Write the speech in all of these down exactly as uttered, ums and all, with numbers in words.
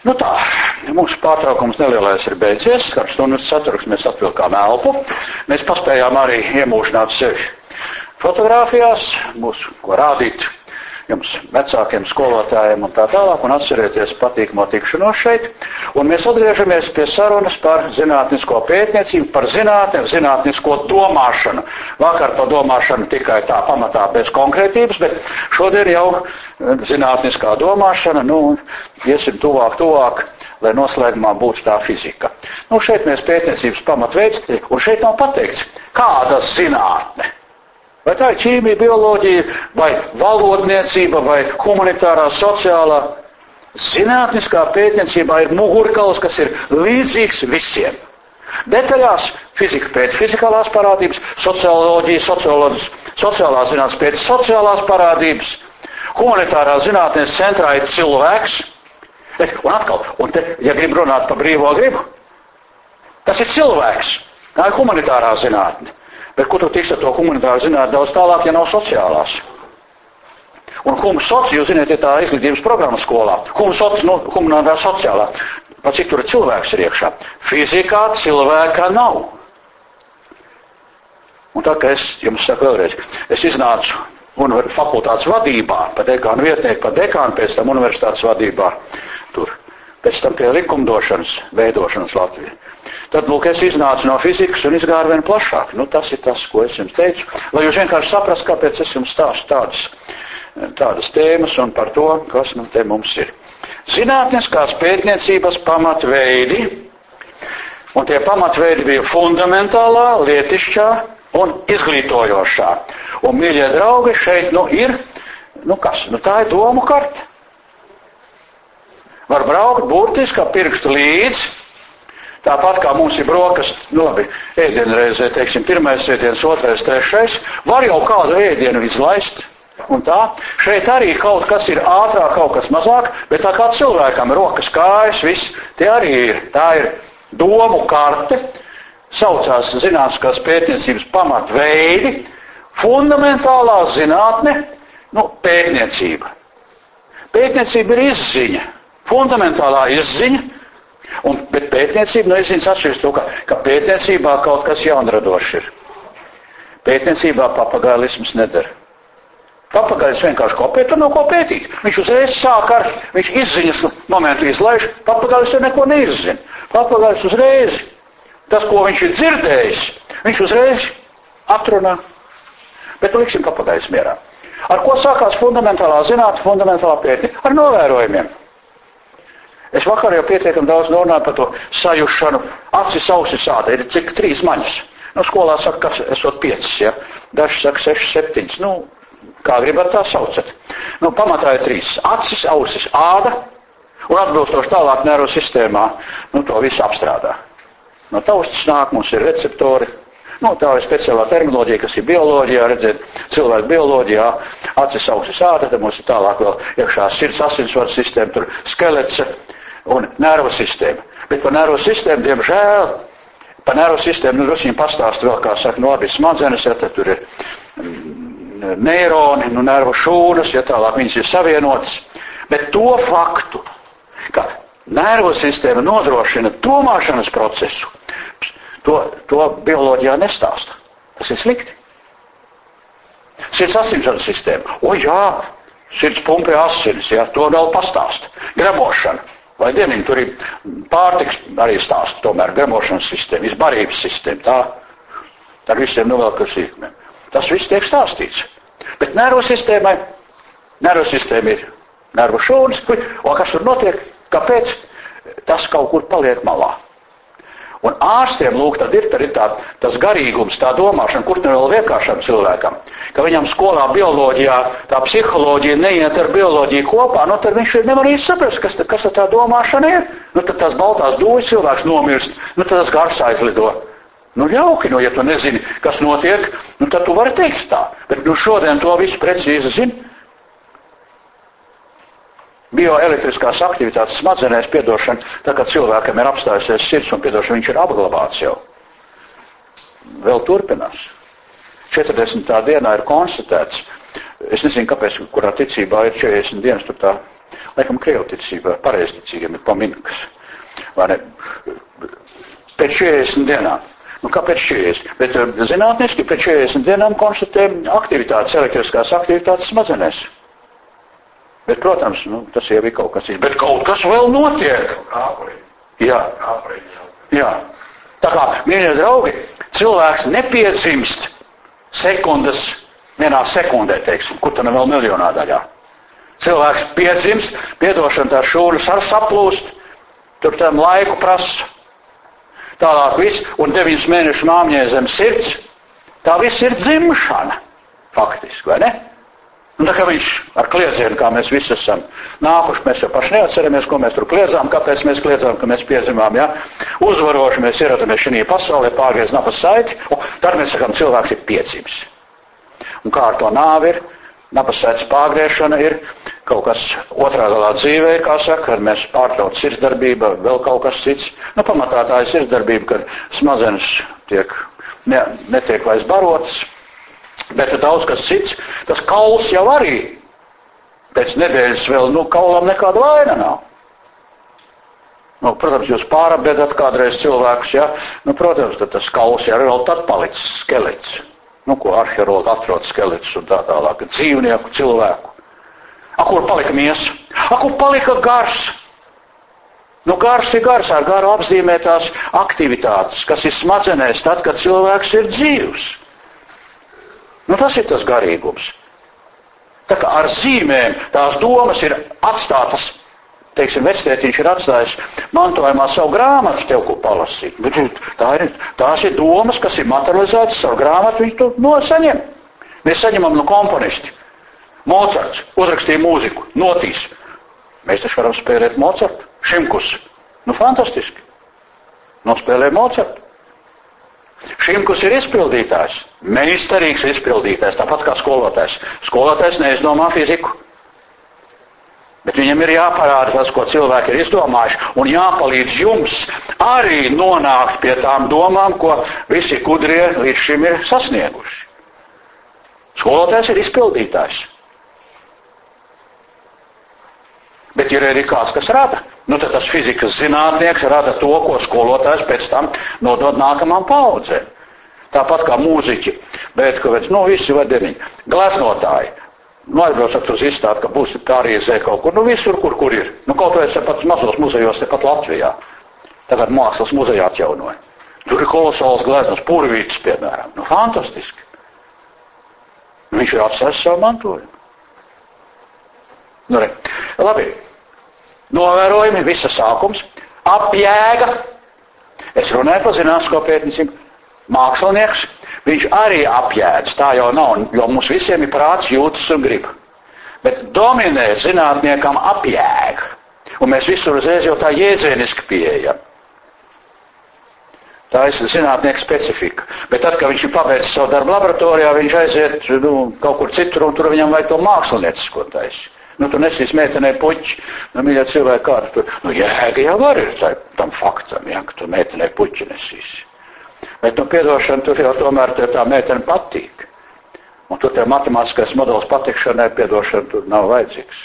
Nu tā, mūsu pārtraukums nelielais ir beidzies, ar stundas ceturks mēs atvilkām elpu. Mēs paspējām arī iemūžināt sevi fotogrāfijās, mūsu, ko rādīt jums vecākiem skolotājiem un tā tālāk, un atcerēties patīkamo tikšanos šeit. Un mēs atgriežamies pie sarunas par zinātnisko pētniecību, par zinātni, zinātnisko domāšanu. Vakar par domāšanu tikai tā pamatā bez konkrētības, bet šodien jau zinātniskā domāšana, nu, iesim tuvāk, tuvāk, lai noslēgumā būtu tā fizika. Nu, šeit mēs pētniecības pamatveids, un šeit nav pateikts, kāda zinātne. Vai tā ir ķīmija, bioloģija, vai valodniecība, vai humanitārā, sociālā. Zinātniskā pētniecībā ir mugurkauls, kas ir līdzīgs visiem. Detaļās fizika pēc fizikālās parādības, socioloģija, sociālā zinātnes pēc sociālās parādības, humanitārā zinātnes centrā ir cilvēks. Un atkal, un te, ja grib runāt par brīvo gribu, tas ir cilvēks. Tā ir humanitārā zinātne. Bet kur tu tiks ar to humanitāru zinātni daudz tālāk, ja nav sociālās? Un hum soci, jūs ziniet, ir tā izglītības programma skolā. Hum soci, nu, humanitārā sociālā. Pat cik tur ir cilvēks ir iekšā. Fizikā cilvēka nav. Un tā, ka es jums saku vēlreiz, es iznācu fakultātes vadībā, pa dekānu vietnieku, pa dekānu, pēc tam universitātes vadībā, tur, pēc tam pie likumdošanas, veidošanas Latvijā. Tad, lūk, es iznācu no fizikas un izgāru vien plašāk. Nu, tas ir tas, ko es jums teicu, lai jūs vienkārši saprast, kāpēc es jums stāstu tādas, tādas tēmas un par to, kas nu te mums ir. Zinātniskās pētniecības pamatveidi, un tie pamatveidi bija fundamentālā, lietišķā un izglītojošā. Un, mīļie draugi, šeit, nu, ir, nu kas, nu tā ir domu karte. Var braukt burtiski ar pirkstu līdzi, tāpat kā mums ir brokasts, nu labi, ēdienreizē, teiksim, pirmais ēdiens, otrais, trešais, var jau kādu ēdienu izlaist, un tā. Šeit arī kaut kas ir ātrāk, kaut kas mazāk, bet tā kā cilvēkam rokas, kājas, viss, tie arī ir. Tā ir domu karte, saucās zinātniskās pētniecības pamatveidi, fundamentālā zinātne, nu, pētniecība. Pētniecība ir izziņa, fundamentālā izziņa, un, bet pētniecība, nu, izziņas atšķiras to, ka, ka pētniecībā kaut kas jaunradošs ir. Pētniecībā papagailisms nedara. Papagailis vienkārši kopē, tur nav ko pētīt. Viņš uzreiz sāk ar, viņš izziņas momentu izlaiž, papagailis jau neko neizzina. Papagailis uzreiz, tas, ko viņš ir dzirdējis, viņš uzreiz atrunā. Bet nu liksim papagailis mierā. Ar ko sākās fundamentālā zinātne, fundamentālā pētniecība? Ar novērojumiem. Es vakar jau pietiekam daudz runāju par to sajušanu, acis, ausis, āda, ir cik trīs maņas. Nu, skolā saka, ka esot piecas, ja? Daži saka seši, septiņas, nu, kā gribat tā saucat. Nu, pamatā ir trīs, acis, ausis, āda, un atbilstoši tālāk nervu sistēmā, nu, to visu apstrādā. No taustas nāk, mums ir receptori, nu, tā ir speciālā terminoloģija, kas ir bioloģijā, redziet, cilvēku bioloģijā, acis, ausis, āda, tad mums ir tālāk vēl iekšā sirds, asinsvaru sistēma, tur skelets, un nervu sistēma. Bet par nervu sistēmu, diemžēl, par nervu sistēmu, nu, drusciņi pastāst vēl, kā saka, no abi smadzenes, ja tad tur ir mm, neironi, nu, nervu šūnas, ja tālāk viņas ir savienotas. Bet to faktu, ka nervu sistēma nodrošina domāšanas procesu, to, to bioloģijā nestāsta. Tas ir slikti. Sirds asinsvaru sistēma. O jā, sirds pumpē asinis, ja, to vēl pastāsta. Gremošana. Vai dieniņ, tur ir pārtiks arī stāsta, tomēr gremošanas sistēma, izbarības sistēma, tā, ar visiem novelku sīkumiem. Tas viss tiek stāstīts. Bet nervu sistēmai, nervu sistēma ir nervu šūnas, un kas tur notiek, kāpēc? Tas kaut kur paliek malā. Un ārstiem, lūk, tad ir, tad ir tā, tas garīgums, tā domāšana, kur tur vēl vienkāršam cilvēkam, ka viņam skolā bioloģijā tā psiholoģija neiet ar bioloģiju kopā, nu tad viņš nevar īsti saprast, kas, kas tā domāšana ir. Nu tad tās baltās dūjas cilvēks nomirst, nu tad tas gars aizlido. Nu jauki, nu ja tu nezini, kas notiek, nu tad tu vari teikt tā. Bet nu šodien to visu precīzi zini. Bioelektriskās aktivitātes smadzenēs piedošana, tā kā cilvēkam ir apstājusies sirds un piedošana, viņš ir apglabāts jau. Vēl turpinās. četrdesmitā dienā ir konstatēts, es nezinu, kāpēc, kurā ticībā ir četrdesmit dienas, tur tā Laikam krievticība, pareizticīgiem ir paminkas. Vai ne? Pēc četrdesmit dienām. Nu, kāpēc četrdesmit? Bet zinātniski pēc četrdesmit dienām konstatē aktivitātes, elektriskās aktivitātes smadzenēs. Bet, protams, nu, tas jau ir kaut kas ir. Bet kaut kas vēl notiek. Jā. Jā. Tā kā, mīļie draugi, cilvēks nepiedzimst sekundes, vienā sekundē, teiksim, kur tad vēl miljonā daļā. Cilvēks piedzimst, piedošana tās šūnas ar saplūst, tur tam laiku prasa. Tālāk viss, un deviņas mēnešu māmņē zem sirds, tā viss ir dzimšana, faktiski, vai ne? Un tā kā viņš ar kliedzienu, kā mēs visi esam nākuši, mēs jau paši neatceramies, ko mēs tur kliedzām, kāpēc mēs kliedzām, ka mēs piedzimām, ja? Uzvaroši mēs ieradamies šajā pasaulē, pārgriez napas saiti, un tad mēs sakām, cilvēks ir piedzimis. Un kā ar to nāvi ir, napas saites pārgriešana ir kaut kas otrā galā dzīvē, kā saka, kad mēs pārtrauc sirdsdarbība, vēl kaut kas cits. Nu, pamatā tā ir sirdsdarbība, kad smadzenes tiek, ne, netiek vairs barotas. Bet daudz kas cits, tas kauls jau arī pēc nedēļas vēl, nu, kaulam nekāda vaina nav. Nu, protams, jūs pārabiedat kādreiz cilvēkus, ja? Nu, protams, tad tas kauls jau vēl tad palicis skelets. Nu, ko arheologi atrod skelets un tā tālāk, dzīvnieku, cilvēku. A, kur palika miesa? A, kur palika gars? Nu, gars ir gars, ar garu apzīmētās aktivitātes, kas ir smadzenēs tad, kad cilvēks ir dzīvs. Nu, tas ir tas garīgums. Tā kā ar zīmēm tās domas ir atstātas, teiksim, vectētiņš ir atstājis mantojumā savu grāmatu tev, ko palasīt. Bet tā ir, tās ir domas, kas ir materializētas savu grāmatu, viņš to nosaņem. Mēs saņemam no komponisti. Mocarts uzrakstīja mūziku, notīs. Mēs taču varam spēlēt Mocartu, Šimkus. Nu, fantastiski. Nospēlē Mocartu. Šimkus ir izpildītājs, meistarīgs izpildītājs, tāpat kā skolotājs. Skolotājs neizdomā fiziku. Bet viņam ir jāparāda tas, ko cilvēki ir izdomājuši, un jāpalīdz jums arī nonākt pie tām domām, ko visi gudrie līdz šim ir sasnieguši. Skolotājs ir izpildītājs. Bet ir arī kāds, kas rada. Nu, tad tas fizikas zinātnieks rada to, ko skolotājs pēc tam nodod nākamām paudzēm. Tāpat kā mūziķi, bet, ka, nu, visi vai deviņi. Gleznotāji. Nu, aizbraucat uz izstādi, ka būs Pārīzē kaut kur, nu, visur, kur, kur ir. Nu, kaut vai pat mazos muzejos, tepat Latvijā. Tagad mākslas muzeja atjaunoja. Tur ir kolosāls gleznos, Purvītis, piemēram. Nu, fantastiski. Viņš ir atstājis savu mantojumu. Nu, re. Labi. Novērojumi, visa sākums, apjēga. Es runāju par zinātnisko pētniecību. Mākslinieks, viņš arī apjēdz, tā jau nav, jo mums visiem ir prāts, jūtas un grib. Bet dominē zinātniekam apjēga. Un mēs visur uzreiz jau tā jēdzieniski pieejam. Tā ir zinātnieka specifika. Bet tad, kad viņš ir pabeidzis savu darbu laboratorijā, viņš aiziet, nu, kaut kur citur, un tur viņam vajag to māksliniecisko taisi. Nu, tu nesīs meitenei puķi, nu, mīļā cilvēki kādu tur, nu, jēga jau var ir tā, tam faktam, ja, ka tu meitenei puķi nesīsi. Bet, nu, piedošana, tur jau tomēr tā meitene patīk. Un tur tie matemātiskais modelis patikšanai, piedošana, tur nav vajadzīgs.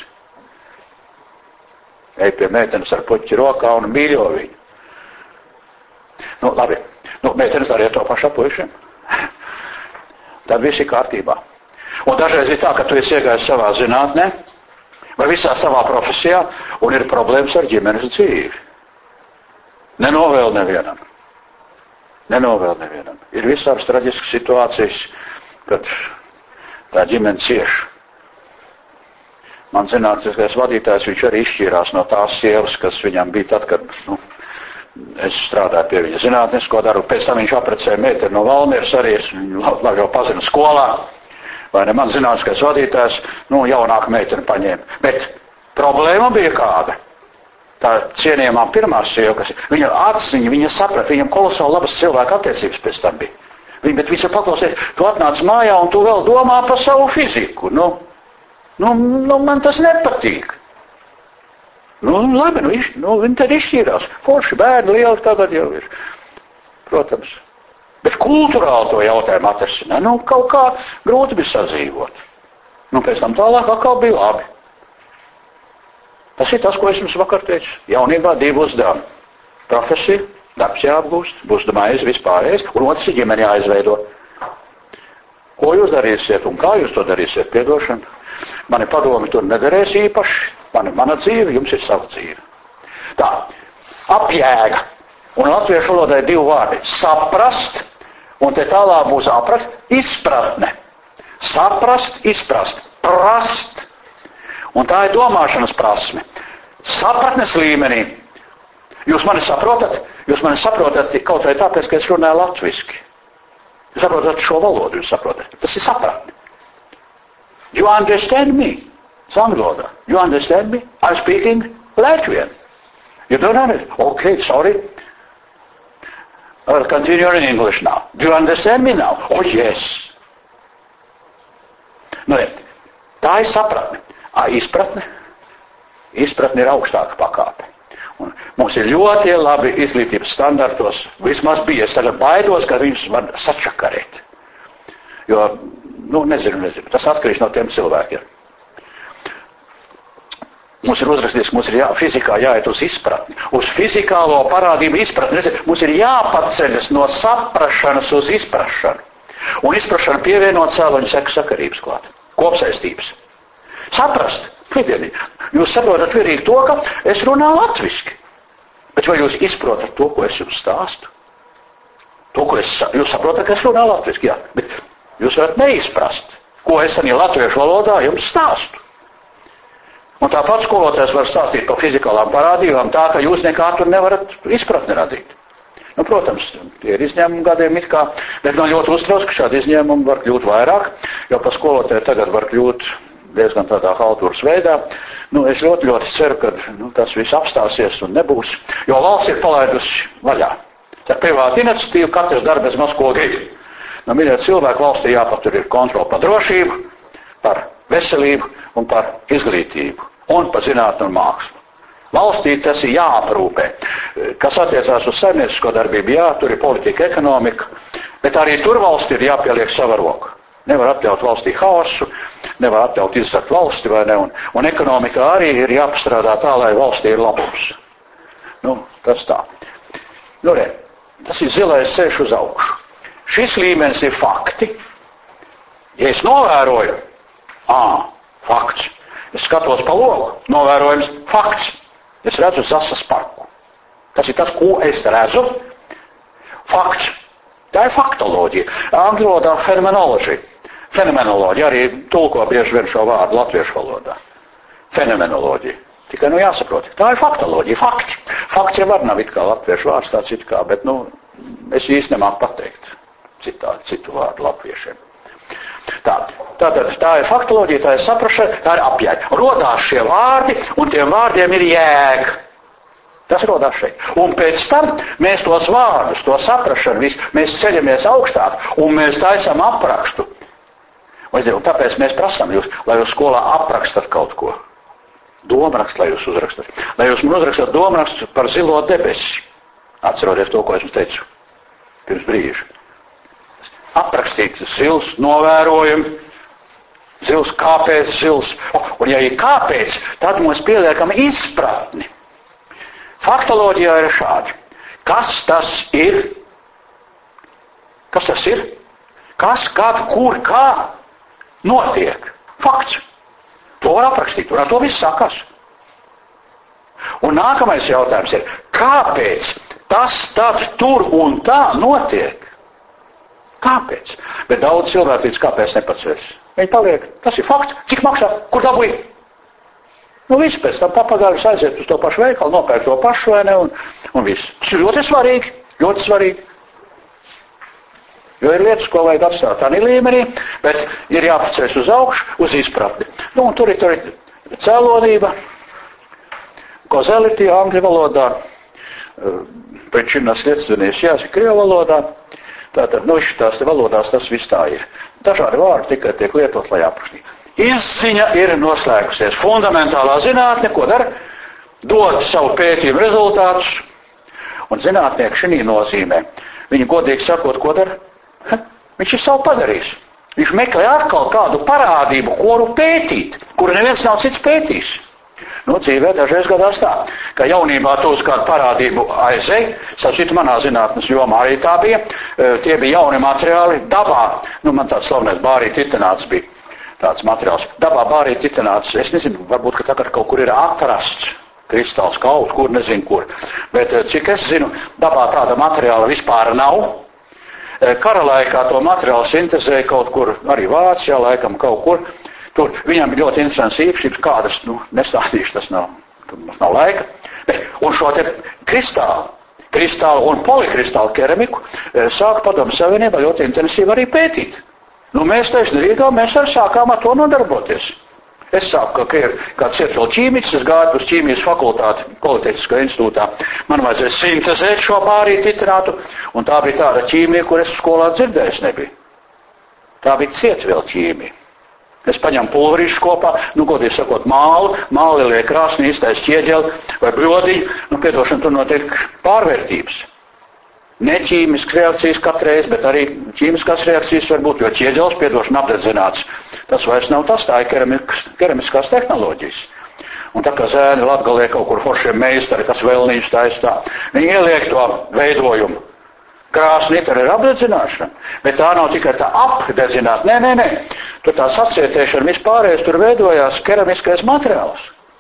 Ej pie meitenes ar puķi rokā un mīļo viņu. Nu, labi. Nu, meitenes dariet to pašu puišiem. Tad viss ir kārtībā. Un dažreiz ir tā, ka tu esi iegājis savā zinātnē, vai visā savā profesijā, un ir problēmas ar ģimenes dzīvi. Nenovēl nevienam. Nenovēl nevienam. Ir visādas traģiskas situācijas, kad tā ģimene cieš. Man zinātniskais vadītājs, viņš arī izšķīrās no tās sievas, kas viņam bija tad, kad, nu, es strādāju pie viņa zinātnisko darbu. Pēc tam viņš aprecēja meiteni no Valmieras arī, es viņu labi jau pazinu skolā. Vai ne, man zinātniskais vadītājs, nu, jaunāka meitene paņēma. Bet problēma bija kāda. Tā cienījamā pirmā sieva, kas viņa atsiņa, viņa saprata, viņam kolosāli labas cilvēku attiecības pēc tam bija. Viņa, bet viņš paklausies, tu atnāc mājā un tu vēl domā par savu fiziku. Nu, nu, nu man tas nepatīk. Nu, labi, nu, iš, nu viņi tad izšķīrās. Forši bērni lieli tagad jau ir. Protams. Bet kulturāli to jautājumu atrasināt, nu, kaut kā grūti bija sadzīvot. Nu, pēc tam tālāk atkal bija labi. Tas ir tas, ko es jums vakar teicu. Jaunībā divi uzdevumi. Profesija, darbs jāapgūst, būs maize vispārējais, un otrs ir ģimeni jāizveido. Ko jūs darīsiet un kā jūs to darīsiet? Piedošana. Mani padomi tur nedarēs īpaši. Mana, mana dzīve, jums ir sava dzīve. Tā, apjēga. Un latviešu valodai divi vārdi. Saprast, un te tālāk būs aprast, izpratne. Saprast, izprast, prast. Un tā ir domāšanas prasme. Sapratnes līmenī. Jūs mani saprotat? Jūs mani saprotat kaut vai tāpēc, ka es runāju latviski. Jūs saprotat šo valodu, jūs saprotat. Tas ir sapratne. You understand me? Anglodā. You understand me? I'm speaking Latvian. You don't understand? Okay, sorry. I'll continue in English now. Do you understand me now? Oh, yes. Nu, tā ir sapratne. Ā, izpratne. Izpratne ir augstāka pakāpe. Un mums ir ļoti labi izglītības standartos. Vismaz bija. Es tagad baidos, ka viņus var sačakarēt. Jo, nu, nezinu, nezinu. Tas atkarīgs no tiem cilvēkiem. Mums ir uzrakstīts, ka mums ir jā, fizikā jāiet uz izpratni. Uz fizikālo parādību izpratni. Mums ir jāpaceļas no saprašanas uz izprašanu. Un izprašana pievienot cēloņu seku sakarības klāt. Kopsaistības. Saprast. Kliedienīgi. Jūs saprotat vienīgi to, ka es runāju latviski. Bet vai jūs izprotat to, ko es jums stāstu? To, ko es, jūs saprotat, ka es runāju latviski, jā. Bet jūs varat neizprast, ko es arī latviešu valodā jums stāstu. Un tāpat skolotājs var stāstīt par fizikālām parādībām tā, ka jūs nekā tur nevarat izpratni radīt. Nu, protams, tie ir izņēmumi gadiem it kā, bet man ļoti uztrauc, ka šādi izņēmumi var kļūt vairāk, jo par skolotāju tagad var kļūt diezgan tādā haltūras veidā. Nu, es ļoti, ļoti ceru, ka nu, tas viss apstāsies un nebūs, jo valsts ir palaidusi vaļā. Tā privāta iniciatīva, katrs dara bez maz ko grib. Nu, mīļie cilvēki, valstī jāpatur ir kontrola par drošību, par veselību un par izglītību un par zinātni un mākslu. Valstī tas ir jāaprūpē. Kas attiecās uz saimniecisko darbību, jā, tur ir politika, ekonomika, bet arī tur valstī ir jāpieliek sava roka. Nevar atļaut valstī haosu, nevar atļaut izzakt valsti, vai ne, un, un ekonomikā arī ir jāpastrādā tā, lai valstī ir labums. Nu, tas tā. Nu, re, tas ir zilais ceļš uz augšu. Šis līmenis ir fakti. Ja es novēroju, ā, fakts. Es skatos pa logu, novērojums, fakts. Es redzu Zasas parku. Tas ir tas, ko es redzu. Fakts. Tā ir faktoloģija. Angļu valodā fenomenoloģija. Fenomenoloģija arī tulko bieži vien šo vārdu latviešu valodā. Fenomenoloģija. Tikai nu jāsaprot. Tā ir faktoloģija. Fakti. Fakts jau var nav it kā latviešu vārds tāds it kā, bet nu, es īsti nemāku pateikt citā, citu vārdu latviešiem. Tā, tātad tā ir faktoloģija, tā ir saprašana, tā ir apjēga. Rodās šie vārdi, un tiem vārdiem ir jēga. Tas rodās šeit. Un pēc tam mēs tos vārdus, to saprašanu, visu, mēs ceļamies augstāk, un mēs taisam aprakstu. Un tāpēc mēs prasām jūs, lai jūs skolā aprakstat kaut ko. Domrakstu, lai jūs uzrakstat. Lai jūs man uzrakstat domrakstu par zilo debesi. Atceroties to, ko es jums teicu pirms brīža. Aprakstīt zils, novērojumi, zils kāpēc, zils. Un ja ir kāpēc, tad mums pieliekam izpratni. Faktoloģijā ir šādi. Kas tas ir? Kas tas ir? Kas, kad, kur, kā notiek? Fakts. To var aprakstīt, un ar to viss sākās. Un nākamais jautājums ir, kāpēc tas tad tur un tā notiek? Kāpēc? Bet daudz cilvēku līdz kāpēc nepacēs. Viņi paliek, tas ir fakts. Cik maksā? Kur dabūj? Nu, viss pēc tam papagāļus aiziet uz to pašu veikalu, nopērk to pašu, vai ne, un, un viss. Tas ir ļoti svarīgi, ļoti svarīgi. Jo ir lietas, ko vajag atstāt tādā līmenī, bet ir jāpaceļas uz augšu, uz izpratni. Nu, un tur ir, tur ir cēlonība, kozelitie angļu valodā, pričinas lietstunīs jāsaka krievu valodā. Tātad, nu, šitās te valodās tas viss tā ir. Dažādi vārdi tikai tiek lietot, lai aprakstītu. Izziņa ir noslēgusies. Fundamentālā zinātne, ko dara? Dod savu pētījumu rezultātus. Un zinātnieki šī nozīmē. Viņi godīgi sakot, ko dara? Ha? Viņš ir savu padarījis. Viņš meklē atkal kādu parādību, kuru pētīt, kuru neviens nav cits pētījis. Nu, dzīvē dažreiz gadās tā, ka jaunībā tu uz kādu parādību aizej, sapsit manā zinātnes jomā arī tā bija, tie bija jauni materiāli dabā, nu man tāds slavenais bārī titanāts bija tāds materiāls, dabā bārī titanāts, es nezinu, varbūt, ka tagad kaut kur ir atrasts kristāls kaut kur, nezinu kur, bet cik es zinu, dabā tāda materiāla vispār nav. Kara laikā to materiālu sintezēja kaut kur, arī Vācijā laikam kaut kur. Tur viņam ir ļoti interesants īpašības, kādas, nu, nestādīšu, tas nav, tur mums nav laika. Bet, un šo te kristālu, kristālu un polikristālu keramiku sāka Padomju Savienībā ļoti intensīvi arī pētīt. Nu, mēs taisni Rīgā, mēs arī sākām ar to nodarboties. Es sāku, ka ir kāds iet vēl ķīmiķis, es gāju uz ķīmijas fakultāti Politehniskā institūtā. Man vajadzēja sintezēt šo bārī titanātu, un tā bija tāda ķīmija, kur es skolā dzirdējis nebija. Tā bija cietvielu ķīmija. Es paņemu pulverīšu kopā, nu, godīgi sakot, mālu, māli liek krāsnī, iztais ķieģeli vai bļodiņu, nu, piedošana, tur notiek pārvērtības. Ne ķīmiskas reakcijas katreiz, bet arī ķīmiskās reakcijas var būt, jo ķieģelis, piedošana, apdedzināts. Tas vairs nav tas, tā ir keramiskās tehnoloģijas. Un tā kā zēni Latgalē kaut kur foršiem meistari, kas vēlnīši taisa tā, viņi ieliek to veidojumu. Krāsnī, tur ir apdedzināšana, bet tā nav tikai tā apdedzināt. Nē, nē, nē, tur tā sacietēšana vispārējais, tur veidojās keramiskais materiāls.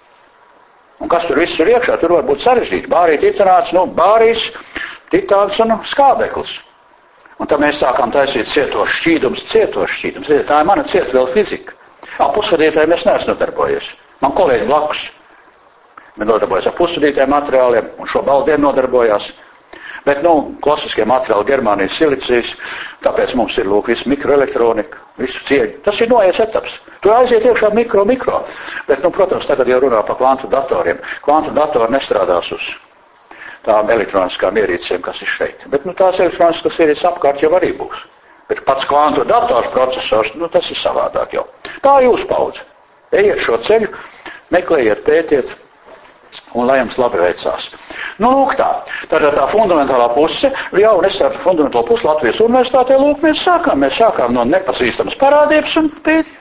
Un kas tur viss ir iekšā, tur var būt sarežģīti. Bārī titanāts, nu, bārīs, titāns un skābeklis. Un tad mēs sākām taisīt cietos šķīdums, cietos šķīdums. Tā ir mana cietvielu fizika. Ap pusvadītājiem es neesmu nodarbojies. Man kolēģi blakus. Man nodarbojas ar pusvadītājiem materiāliem, un šo baldiem nodarbojās. Bet, nu, klasiskie materiāli, Germānijas silicijas, tāpēc mums ir, lūk, visu mikroelektronika, visu cieņu. Tas ir noies etaps. Tu aiziet iekšā mikro, mikro. Bet, nu, protams, tagad jau runā par kvantu datoriem. Kvantu datori nestrādās uz tām elektroniskām ierīcēm, kas ir šeit. Bet, nu, tās elektroniskas ierīces apkārt jau arī būs. Bet pats kvantu dators procesors, nu, tas ir savādāk jau. Tā jūs paudze. Ejiet šo ceļu, meklējiet, pētiet. Un lai jums labi veicās. Nu, lūk tā. Tātad tā fundamentālā puse, jau un es tādu fundamentālo pusi Latvijas universitātē, lūk, mēs sākām. Mēs sākām no nepazīstamas parādības un pētījām.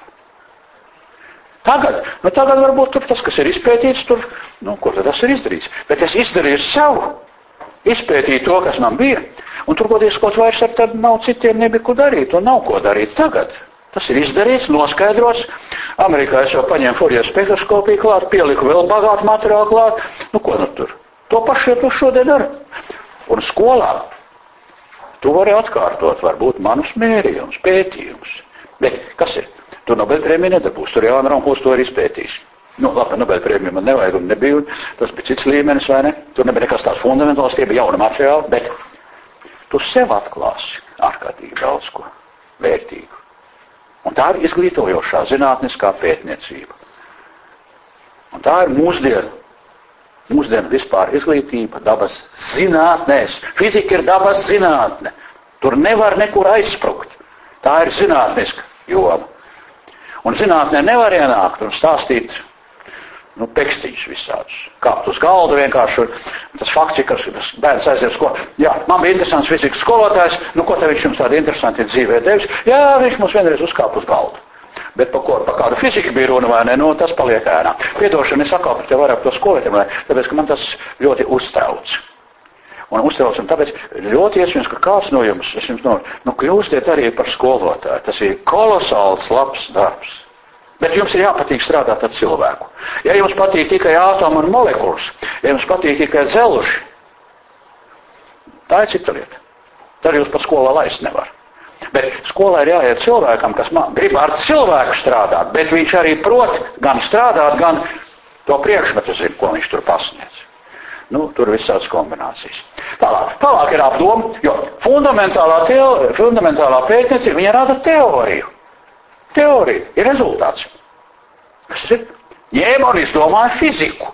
Tagad, nu tagad varbūt tur tas, kas ir izpētīts, tur, nu, ko tad tas ir izdarīts? Bet es izdarīju savu, izpētīju to, kas man bija, un tur, godīgi sakot, vairs ar tad nav citiem nebija ko darīt, un nav ko darīt tagad. Tas ir izdarīts, noskaidrots. Amerikā es jau paņēmu Fourier spektroskopiju klāt, pieliku vēl bagātu materiālu klāt. Nu, ko nu tur? To pašu, ja tu šodien dari. Un skolā tu vari atkārtot, varbūt, manus mērījumus, pētījumus. Bet kas ir? Tu Nobelprēmiju nedabūs, tur jau Anrampūs to ir izpētījis. Nu, labi, Nobelprēmiju man nevajag un nebija, un tas bija cits līmenis, vai ne? Tur nebija nekas tāds fundamentāls, tie bija jauni materiāli, bet tu sev atklāsi ārkārtīgi daudz ko vērtīgu. Un tā ir izglītojošā zinātniskā pētniecība. Un tā ir mūsdienu, mūsdienu vispār izglītība dabas zinātnēs. Fizika ir dabas zinātne. Tur nevar nekur aizsprukt. Tā ir zinātniska joma. Un zinātnē nevar ienākt un stāstīt, nu, pekstiņus visādus. Kāpt uz galdu vienkārši. Tas fakts ir, ka tas bērns aiziet skolā. Jā, man bija interesants fizikas skolotājs. Nu, ko te viņš jums tādi interesanti dzīvē devis? Jā, viņš mums vienreiz uzkāp uz galdu. Bet pa, ko, pa kādu fiziku bija runa vai ne, nu, tas paliek ēnā. Piedošana, es atkal par te vairāk to skolētiem, tāpēc, ka man tas ļoti uztrauc. Un uztrauc, un tāpēc ļoti iespējams, ka kāds no jums, es jums no, nu, kļūstiet arī par skolotāju. Tas ir kolosāls labs darbs. Bet jums ir jāpatīk strādāt ar cilvēku. Ja jums patīk tikai ātomu un molekulas, ja jums patīk tikai dzelži, tā ir cita lieta. Tad jūs pat skolā laist nevar. Bet skolā ir jāiet cilvēkam, kas man grib ar cilvēku strādāt, bet viņš arī prot gan strādāt, gan to priekšmetu zina, ko viņš tur pasniedz. Nu, tur visādas kombinācijas. Tālāk, tālāk ir apdoma, jo fundamentālā, teo, fundamentālā pētniecība, viņa rada teoriju. Teorija ir rezultāts. Kas tas ir? Ņēma un izdomāja fiziku.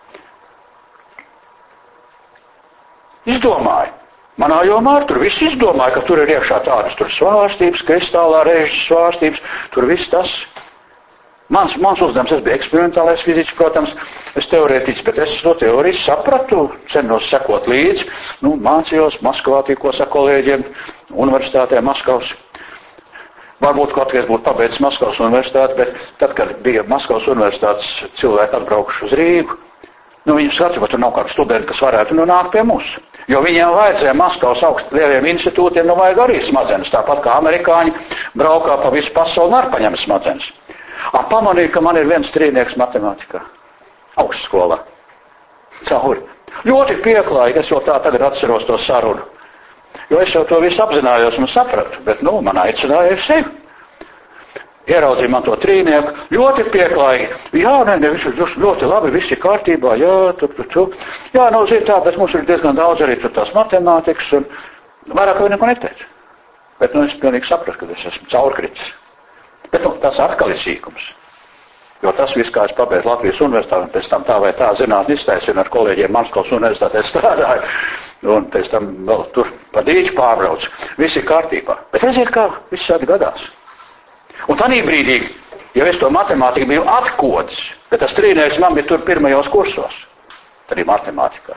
Izdomāja. Manā jomā tur viss izdomāja, ka tur ir iekšā tādas tur svārstības, kristālā režas svārstības, tur viss tas. Mans, mans uzdevums, es biju eksperimentālais fiziķis, protams, es teorētiķis, bet es to teoriju sapratu, cenos sekot līdzi, nu, mācījos Maskavā tikos ar kolēģiem, universitātē Maskavas. Varbūt kaut kāds būtu pabeidzis Maskavas universitāti, bet tad, kad bija Maskavas universitātes cilvēki atbraukuši uz Rīgu, nu viņi skatīja, ka tur nav kāds studenti, kas varētu nu nākt pie mums. Jo viņiem vajadzēja Maskavas augstu lieliem institūtiem, nu vajag arī smadzenes, tāpat kā amerikāņi braukā pa visu pasauli un ar paņem smadzenes. A, pamanīju, ka man ir viens trīnieks matemātikā, augstskolā, cauri. Ļoti pieklājīgi, es jau tā tagad atceros to sarunu. Jo es jau to visu apzinājos un sapratu, bet, nu, man aicināja sevi. Ieraudzīja man to trīnieku, ļoti pieklājīgi. Jā, nē, ne, viss ir ļoti labi, viss ir kārtībā, jā, tu, tu, tu. Jā, nav zin tā, bet mums ir diezgan daudz arī tur tās matemātikas, un vairāk jau neko neteica. Bet, nu, es pilnīgi sapratu, ka es esmu caurkritis. Bet, nu, tas atkal ir sīkums. Jo tas viss, kā es pabeidzu Latvijas universitāti, un pēc tam tā vai tā zinātni iztaisīju, un ar kolēģiem Maskavas universitātē strādāju, un pēc tam vēl tur pa dīķi pārbraucu. Viss ir kārtībā. Bet redziet, kā viss šādi gadās. Un tanī brīdī, ja es to matemātiku biju atkodis, bet tas trīnieks man bija tur pirmajos kursos, tad ir matemātikā.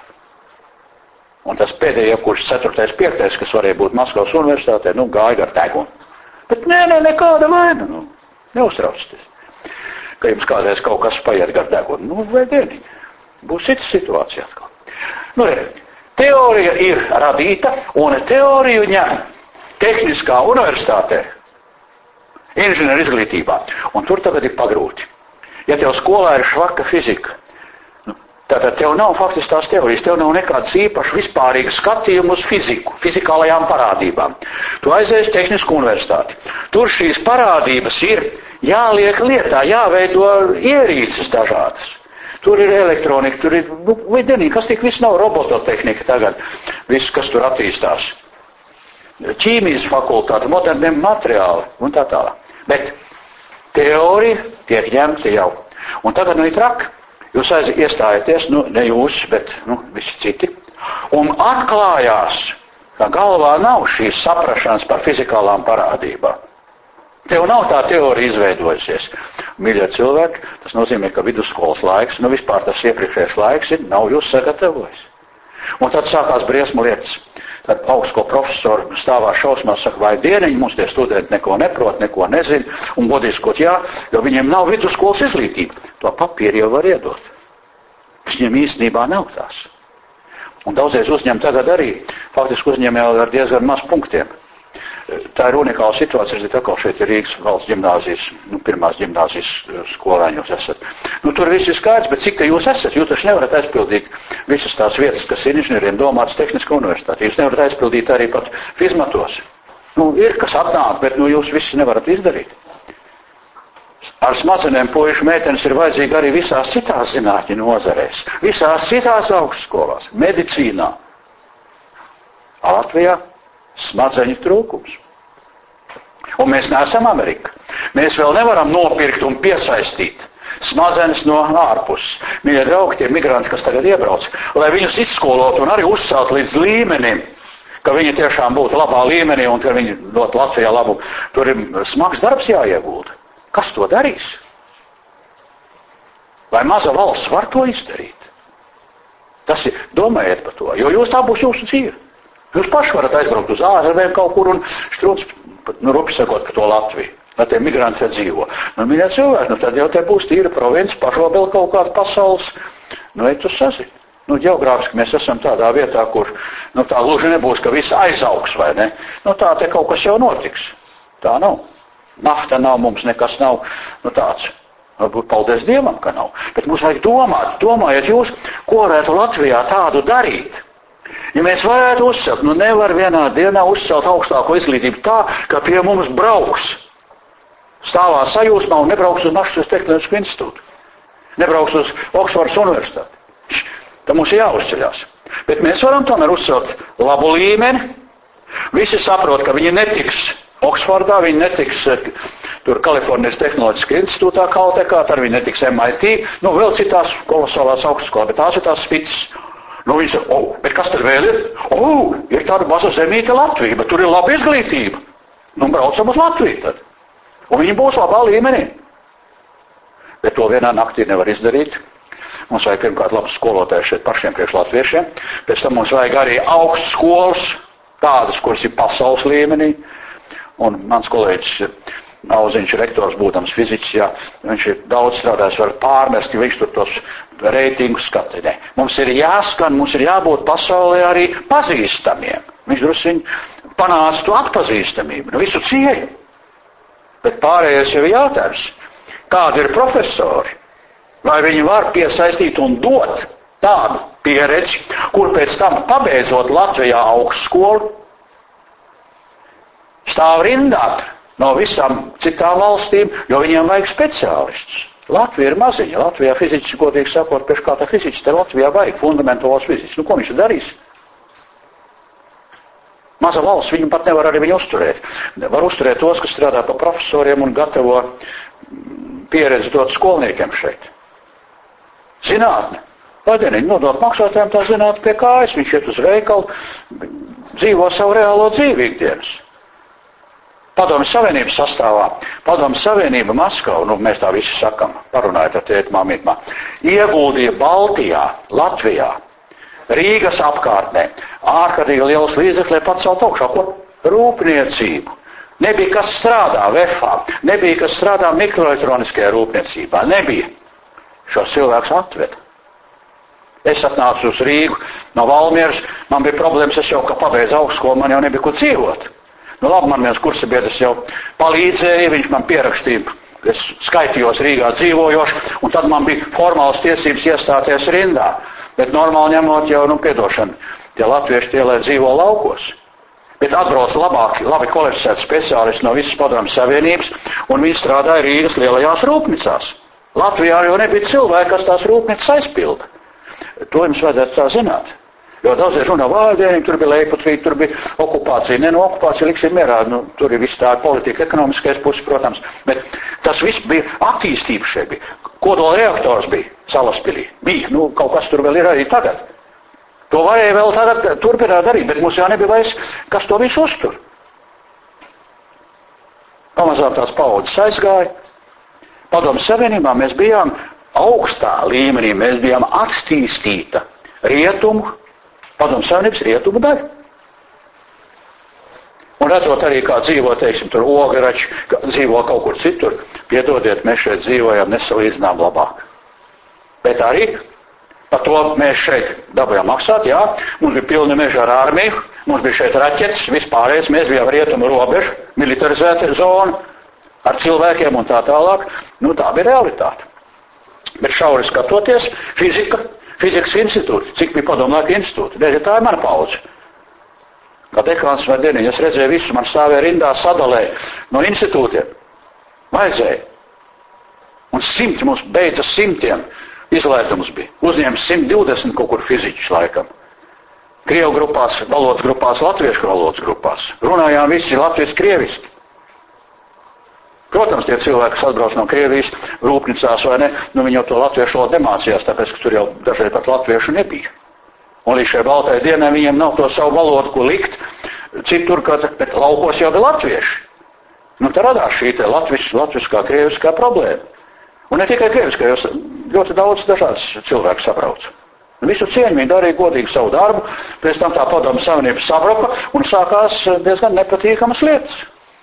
Un tas pēdējie kurs ceturtais, piektais, kas varēja būt Maskavas universitātē, nu, gāja gar degunu. Bet nē, nē, nekāda vaina, nu, neuztraucieties. Ka jums kādreiz kaut kas paiet gar degunu, nu, vai dieniņi. Būs cita situācija atkal. Nu, re, teorija ir radīta, un teoriju ņem tehniskā universitātē, inženieru izglītībā, un tur tagad ir pagrūti. Ja tev skolā ir švaka fizika, nu, tātad tev nav faktiski tās teorijas, tev nav nekāds īpašs vispārīgs skatījums uz fiziku, fizikālajām parādībām. Tu aizies tehnisku universitāti. Tur šīs parādības ir jāliek lietā, jāveido ierīces dažādas. Tur ir elektronika, tur ir, nu, vai dienīgi, kas tik viss nav robototehnika tagad, viss, kas tur attīstās. Ķīmijas fakultāte, modernie materiāli un tā tālāk. Bet teorija tiek ņemta jau. Un tagad nu ir traki. Jūs aiz iestājaties, nu, ne jūs, bet, nu, visi citi. Un atklājās, ka galvā nav šīs saprašanas par fizikālām parādībām. Tev nav tā teorija izveidojusies. Mīļie cilvēki, tas nozīmē, ka vidusskolas laiks, nu vispār tas iepriekšējais laiks ir, nav jūs sagatavojis. Un tad sākās briesmu lietas. Tad augstsko profesoru stāvā šausmās saka, vai dieniņi, mums tie studenti neko neprot, neko nezin, un godīskot jā, jo viņiem nav vidusskolas izglītība. To papīru jau var iedot. Viņiem īstenībā nav tās. Un daudzreiz uzņem tagad arī, faktiski uzņem jau ar diezgan maz punktiem. Tā ir unikāla situācija, es atkal šeit ir Rīgas valsts ģimnāzijas, nu, pirmās ģimnāzijas skolēni jūs esat. Nu, tur viss ir skaidrs, bet cik te jūs esat? Jūs taču nevarat aizpildīt visas tās vietas, kas ir inženieriem domātas tehniska universitāte. Jūs nevarat aizpildīt arī pat fizmatos. Nu, ir, kas atnāk, bet, nu, jūs visi nevarat izdarīt. Ar smadzenēm puišu meitenes ir vajadzīgi arī visās citās zinātņu nozarēs, visās citās augstskolās, medicīnā. Latvijā smadzeņu trūkums. Un mēs neesam Amerika. Mēs vēl nevaram nopirkt un piesaistīt smadzenes no ārpuses. Mīļie draugi, tie migranti, kas tagad iebrauc, lai viņus izskolotu un arī uzcelt līdz līmenim, ka viņi tiešām būtu labā līmenī un ka viņi dot Latvijā labu. Tur ir smags darbs jāiegulda. Kas to darīs? Vai maza valsts var to izdarīt? Tas ir, domājiet par to, jo jūs tā būs jūsu dzīve. Jūs paši varat aizbraukt uz ārzemēm kaut kur un štrūc, nu, rupi sakot, ka to Latviju. Lai tie migranti te dzīvo. Nu, mīļie cilvēki, nu, tad jau te būs tīra province, pašvaldība kaut kāda pasaules. Nu, ej tu sazini. Nu, ģeogrāfiski mēs esam tādā vietā, kur, nu, tā gluži nebūs, ka viss aizaugs, vai ne? Nu, tā te kaut kas jau notiks. Tā nav. Nafta nav, mums nekas nav, nu, tāds. Varbūt paldies Dievam, ka nav. Bet mums vajag domāt, domājiet jūs, ko varētu Latvijā tādu darīt. Ja mēs varētu uzcelt, nu nevar vienā dienā uzcelt augstāko izglītību tā, ka pie mums brauks stāvā sajūsmā un nebrauks uz Mašas tehnoloģisku institūtu. Nebrauks uz Oksfordas universitāti. Tā mums ir jāuzceļās. Bet mēs varam tomēr uzcelt labu līmeni. Visi saprot, ka viņi netiks Oksfordā, viņi netiks tur Kalifornijas tehnoloģiskā institūtā Kaltekā, tad viņi netiks M I T, nu vēl citās kolosālās augstskolās, bet tās ir tās spits. Nu, viņi saka, o, bet kas tad vēl ir? O, ir tāda maza zemīte Latvija, bet tur ir laba izglītība. Nu, braucam uz Latviju tad. Un viņi būs labā līmenī. Bet to vienā naktī nevar izdarīt. Mums vajag pirmkārt labs skolotājs šeit pašiem priekš latviešiem. Pēc tam mums vajag arī augsts skolas, tādas, kuras ir pasaules līmenī. Un mans kolēģis Auziņš, rektors būdams fiziķis, jā, viņš ir daudz strādājis, var pārmest, ja viņš tur tos reitingus skata. Ne. Mums ir jāskan, mums ir jābūt pasaulē arī pazīstamiem. Viņš drusciņi panāca to atpazīstamību, nu visu cieņu. Bet pārējais jau ir jautājums, kādi ir profesori, vai viņi var piesaistīt un dot tādu pieredzi, kur pēc tam pabeidzot Latvijā augstskolu, stāv rindā no visām citām valstīm, jo viņiem vajag speciālistus. Latvija ir maziņa, Latvijā fiziķis, godīgi sakot, pēc kā tā fiziķis, te Latvijā vajag fundamentālos fiziķis. Nu, ko viņš darīs? Maza valsts, viņu pat nevar arī viņu uzturēt. Var uzturēt tos, kas strādā pa profesoriem un gatavo pieredzi dot skolniekiem šeit. Zinātne. Lai dieniņi nodot maksātājiem tā zinātne pie kājas, viņš iet uz veikalu, dzīvo savu reālo dzīvi ikdienas. Padomju Savienības sastāvā, Padomju Savienība Maskavu, nu mēs tā visi sakam, parunājot ar tēti māmītmā, ieguldīja Baltijā, Latvijā, Rīgas apkārtnē, ārkārtīgi liels līdzekļus, lai pacelt augšā, ko? Rūpniecību. Nebija kas strādā vefā, nebija kas strādā mikroelektroniskajā rūpniecībā, nebija. Šos cilvēkus atveda. Es atnācu uz Rīgu no Valmieras, man bija problēmas, es jau, ka pabeidzu augstskolu, man jau nebija kur dzīvot. Nu labi, man viens kursabiedrs jau palīdzēja, viņš man pierakstīja, es skaitījos Rīgā dzīvojoši, un tad man bija formāls tiesības iestāties rindā. Bet normāli ņemot jau, nu, piedošana, tie latvieši tie, lai dzīvo laukos. Bet atbrauc labāki, labi kvalificēti speciālisti no visas Padomju Savienības, un viņi strādāja Rīgas lielajās rūpnicās. Latvijā jau nebija cilvēki, kas tās rūpnicas aizpilda. To jums vajadzētu tā zināt. Jo daudzies runā vārdiem, tur bija leipatrīt, tur bija okupācija. Ne, no okupācija liksim mierā, nu, tur ir viss tā politika, ekonomiskais puses, protams, bet tas viss bija attīstība šeit bija. Kodola reaktors bija Salaspilī. Bija, nu, kaut kas tur vēl ir arī tagad. To varēja vēl tagad turpināt darīt, bet mums jau nebija vairs, kas to visu uztur. Pamazām tās paudzes aizgāja. Padomju Savienībā mēs bijām augstā līmenī, mēs bijām attīstīta rietumu, Padomju Savienības rietumu daļa. Un redzot arī, kā dzīvo, teiksim, tur ogarači, dzīvo kaut kur citur, piedodiet, mēs šeit dzīvojam nesalīdzinām labāk. Bet arī par to mēs šeit dabējām maksāt, jā, mums bija pilni meži ar armiju, mums bija šeit raķetes, vispārējais, mēs bijām rietumu robežu, militarizēta zona, ar cilvēkiem un tā tālāk, nu tā bija realitāte. Bet šauri skatoties, fizika, Fizikas institūti, cik bija padomlēka institūti. Dēļ, tā ir mana paudze. Kā dekāns vai dieniņi, es redzēju visu, man stāvēja rindā sadalē no institūtiem. Vajadzēja. Un simti, mums beidzas simtiem izlaidums bija. Uzņēma simt divdesmit kaut kur fiziķus laikam. Krievu grupās, valodas grupās, latviešu valodas grupās. Runājām visi latviešu krieviski. Protams, tie cilvēki, kas atbrauc no Krievijas rūpnicās vai ne, nu viņi jau to latviešu valodu nemācījās, tāpēc, ka tur jau dažreiz pat latviešu nebija. Un līdz šai baltai dienai viņiem nav to savu valodu, ko likt citur, bet laukos jau bija latvieši. Nu, tā radās šī te latvis, latviskā, krieviskā problēma. Un ne tikai krieviskā, jo ļoti daudz dažāds cilvēku sabrauc. Visu cieņu viņi darīja godīgi savu darbu, pēc tam tā Padomju Savienība sabruka un sākās diezgan nepatīkamas lietas.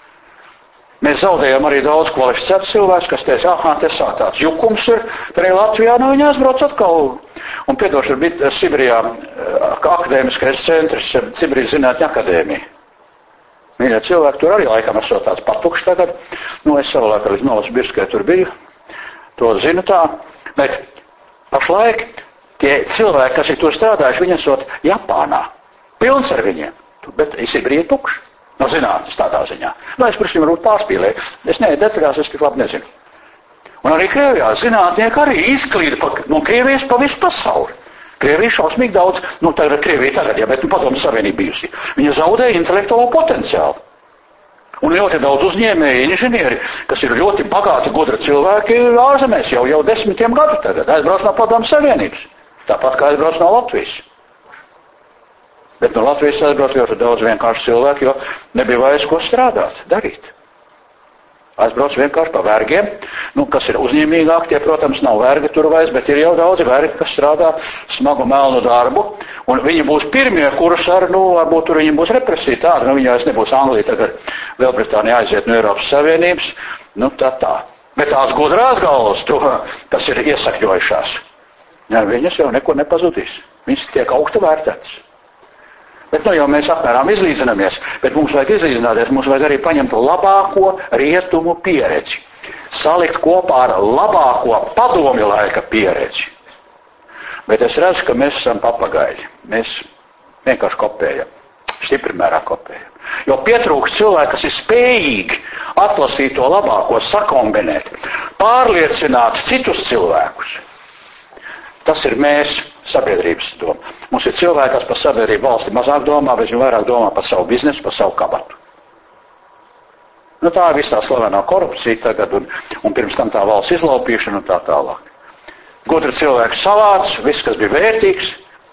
Mēs zaudējām arī daudz kvalificētu cilvēkus, kas teica, aha, te sāk tāds jukums ir, tad arī Latvijā, nu viņi aizbrauc atkal. Un piedošana bija Sibirijā akadēmiskais centrs, Sibirijas zinātņu akadēmija. Mīļie cilvēki tur arī laikam esot tāds patukšs tagad. Nu, es savulaik līdz Novosibirskajai tur biju, to zinu tā. Bet pašlaik tie cilvēki, kas ir tur strādājuši, viņi esot Japānā. Pilns ar viņiem. Bet Sibirija tukša. No zinātnes tādā ziņā. Nu, es pirms viņam varbūt pārspīlēju. Es neeju detaļās, es tik labi nezinu. Un arī Krievijā zinātnieki arī izklīda pa, no Krievijas pa visu pasauli. Krievija šausmīgi daudz, nu tagad Krievija tagad, ja, bet nu Padomju Savienība bijusi. Viņa zaudēja intelektuālo potenciālu. Un ļoti daudz uzņēmēji, inženieri, kas ir ļoti bagāti, gudri cilvēki ārzemēs jau, jau desmitiem gadu tagad. Aizbrauc no Padomju Savienības. Tāpat kā aizbrauc no Latvijas. Bet no Latvijas aizbrauc ļoti daudz vienkārši cilvēki, jo nebija vairs ko strādāt, darīt. Aizbrauc vienkārši pa vergiem, nu, kas ir uzņēmīgāk, tie, protams, nav vergi tur vairs, bet ir jau daudzi vergi, kas strādā smagu melnu darbu, un viņi būs pirmie, kurus ar, nu, varbūt tur viņiem būs represija tāda, nu, viņi vairs nebūs Anglija, tagad Lielbritānija aiziet no Eiropas Savienības, nu, tā tā. Bet tās gudrās galvas, to, kas ir iesakļojušās, ja, viņas jau neko nepazudīs, viņas tiek augstu vērtētas. Bet, nu, jau mēs apmēram izlīdzinamies, bet mums vajag izlīdzināties, mums vajag arī paņemt labāko rietumu pieredzi. Salikt kopā ar labāko padomju laika pieredzi. Bet es redzu, ka mēs esam papagaļi. Mēs vienkārši kopējam. Stipri mērā kopējam. Jo pietrūkst cilvēki, kas ir spējīgi atlasīt to labāko, sakombinēt, pārliecināt citus cilvēkus. Tas ir mēs, sabiedrības doma. Mums ir cilvēki, kas par sabiedrību valsti mazāk domā, bet viņi vairāk domā par savu biznesu, par savu kabatu. Nu, tā ir visā slavenā korupcija tagad, un, un pirms tam tā valsts izlaupīšana un tā tālāk. Gudri cilvēki savāds, viss, kas bija vērtīgs,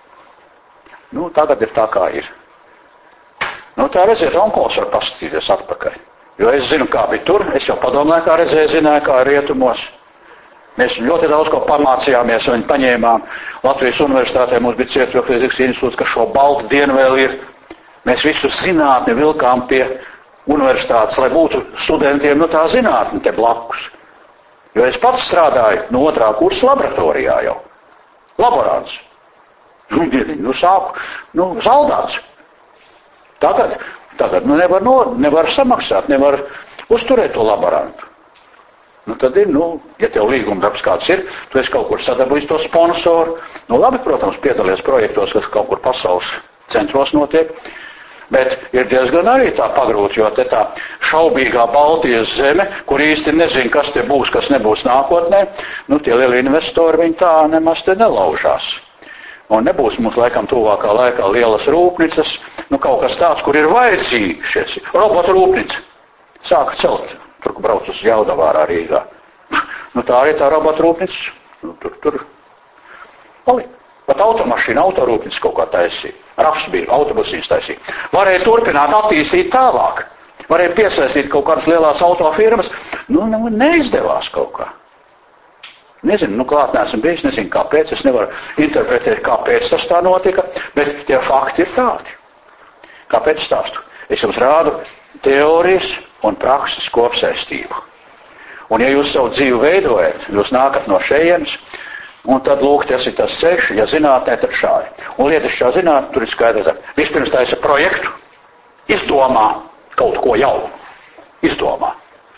nu, tagad ir tā, kā ir. Nu, tā redziet, onkols var paskatīties atpakaļ. Jo es zinu, kā bija tur, es jau padomāju, kā redzēju, zināju, kā rietumos. Mēs ļoti daudz ko pamācījāmies un paņēmām. Latvijas universitātē mums bija Cietviļfizikas institūts, kas šo baltu dienu vēl ir. Mēs visu zinātni vilkām pie universitātes, lai būtu studentiem nu tā zinātni te blakus. Jo es pats strādāju no otrā kursa laboratorijā jau. Laborants. Nu, nu sāku, nu, zaldāts. Tagad, tagad nu nevar, no, nevar samaksāt, nevar uzturēt to laborantu. Nu, tad ir, nu, ja tev līguma darbs kāds ir, tu esi kaut kur sadabūjis to sponsoru. Nu, labi, protams, piedalies projektos, kas kaut kur pasaules centros notiek, bet ir diezgan arī tā pagrūti, jo te tā šaubīgā Baltijas zeme, kur īsti nezin, kas te būs, kas nebūs nākotnē, nu, tie lieli investori, viņi tā nemaz te nelaužās. Un nebūs mums laikam tuvākā laikā lielas rūpnicas, nu, kaut kas tāds, kur ir vajadzīgi šies. Robotu rūpnica. Sāka celt. Tur, kur brauc uz Jaudavārā Rīgā. Nu, tā arī tā robota rūpnica. Nu, tur, tur. Oli. Pat automašīna, autorūpnica kaut kā taisīja. Rafs bija, autobusīs taisīja. Varēja turpināt attīstīt tālāk. Varēja piesaistīt kaut kādas lielās autofirmas. Nu, nu, neizdevās kaut kā. Nezinu, nu, klāt neesmu bijis, nezinu, kāpēc. Es nevaru interpretēt, kāpēc tas tā notika, bet tie fakti ir tādi. Kāpēc stāstu? Es jums rādu teorijas un prakses kopsaistību. Un ja jūs savu dzīvi veidojat, jūs nākat no šejienes, un tad lūk, tas ir tas ceļš, ja zinātnē, tad šādi. Un lietas šā zinātnē, tur ir skaidrs, vispirms taisa projektu, izdomā kaut ko jaunu, izdomā.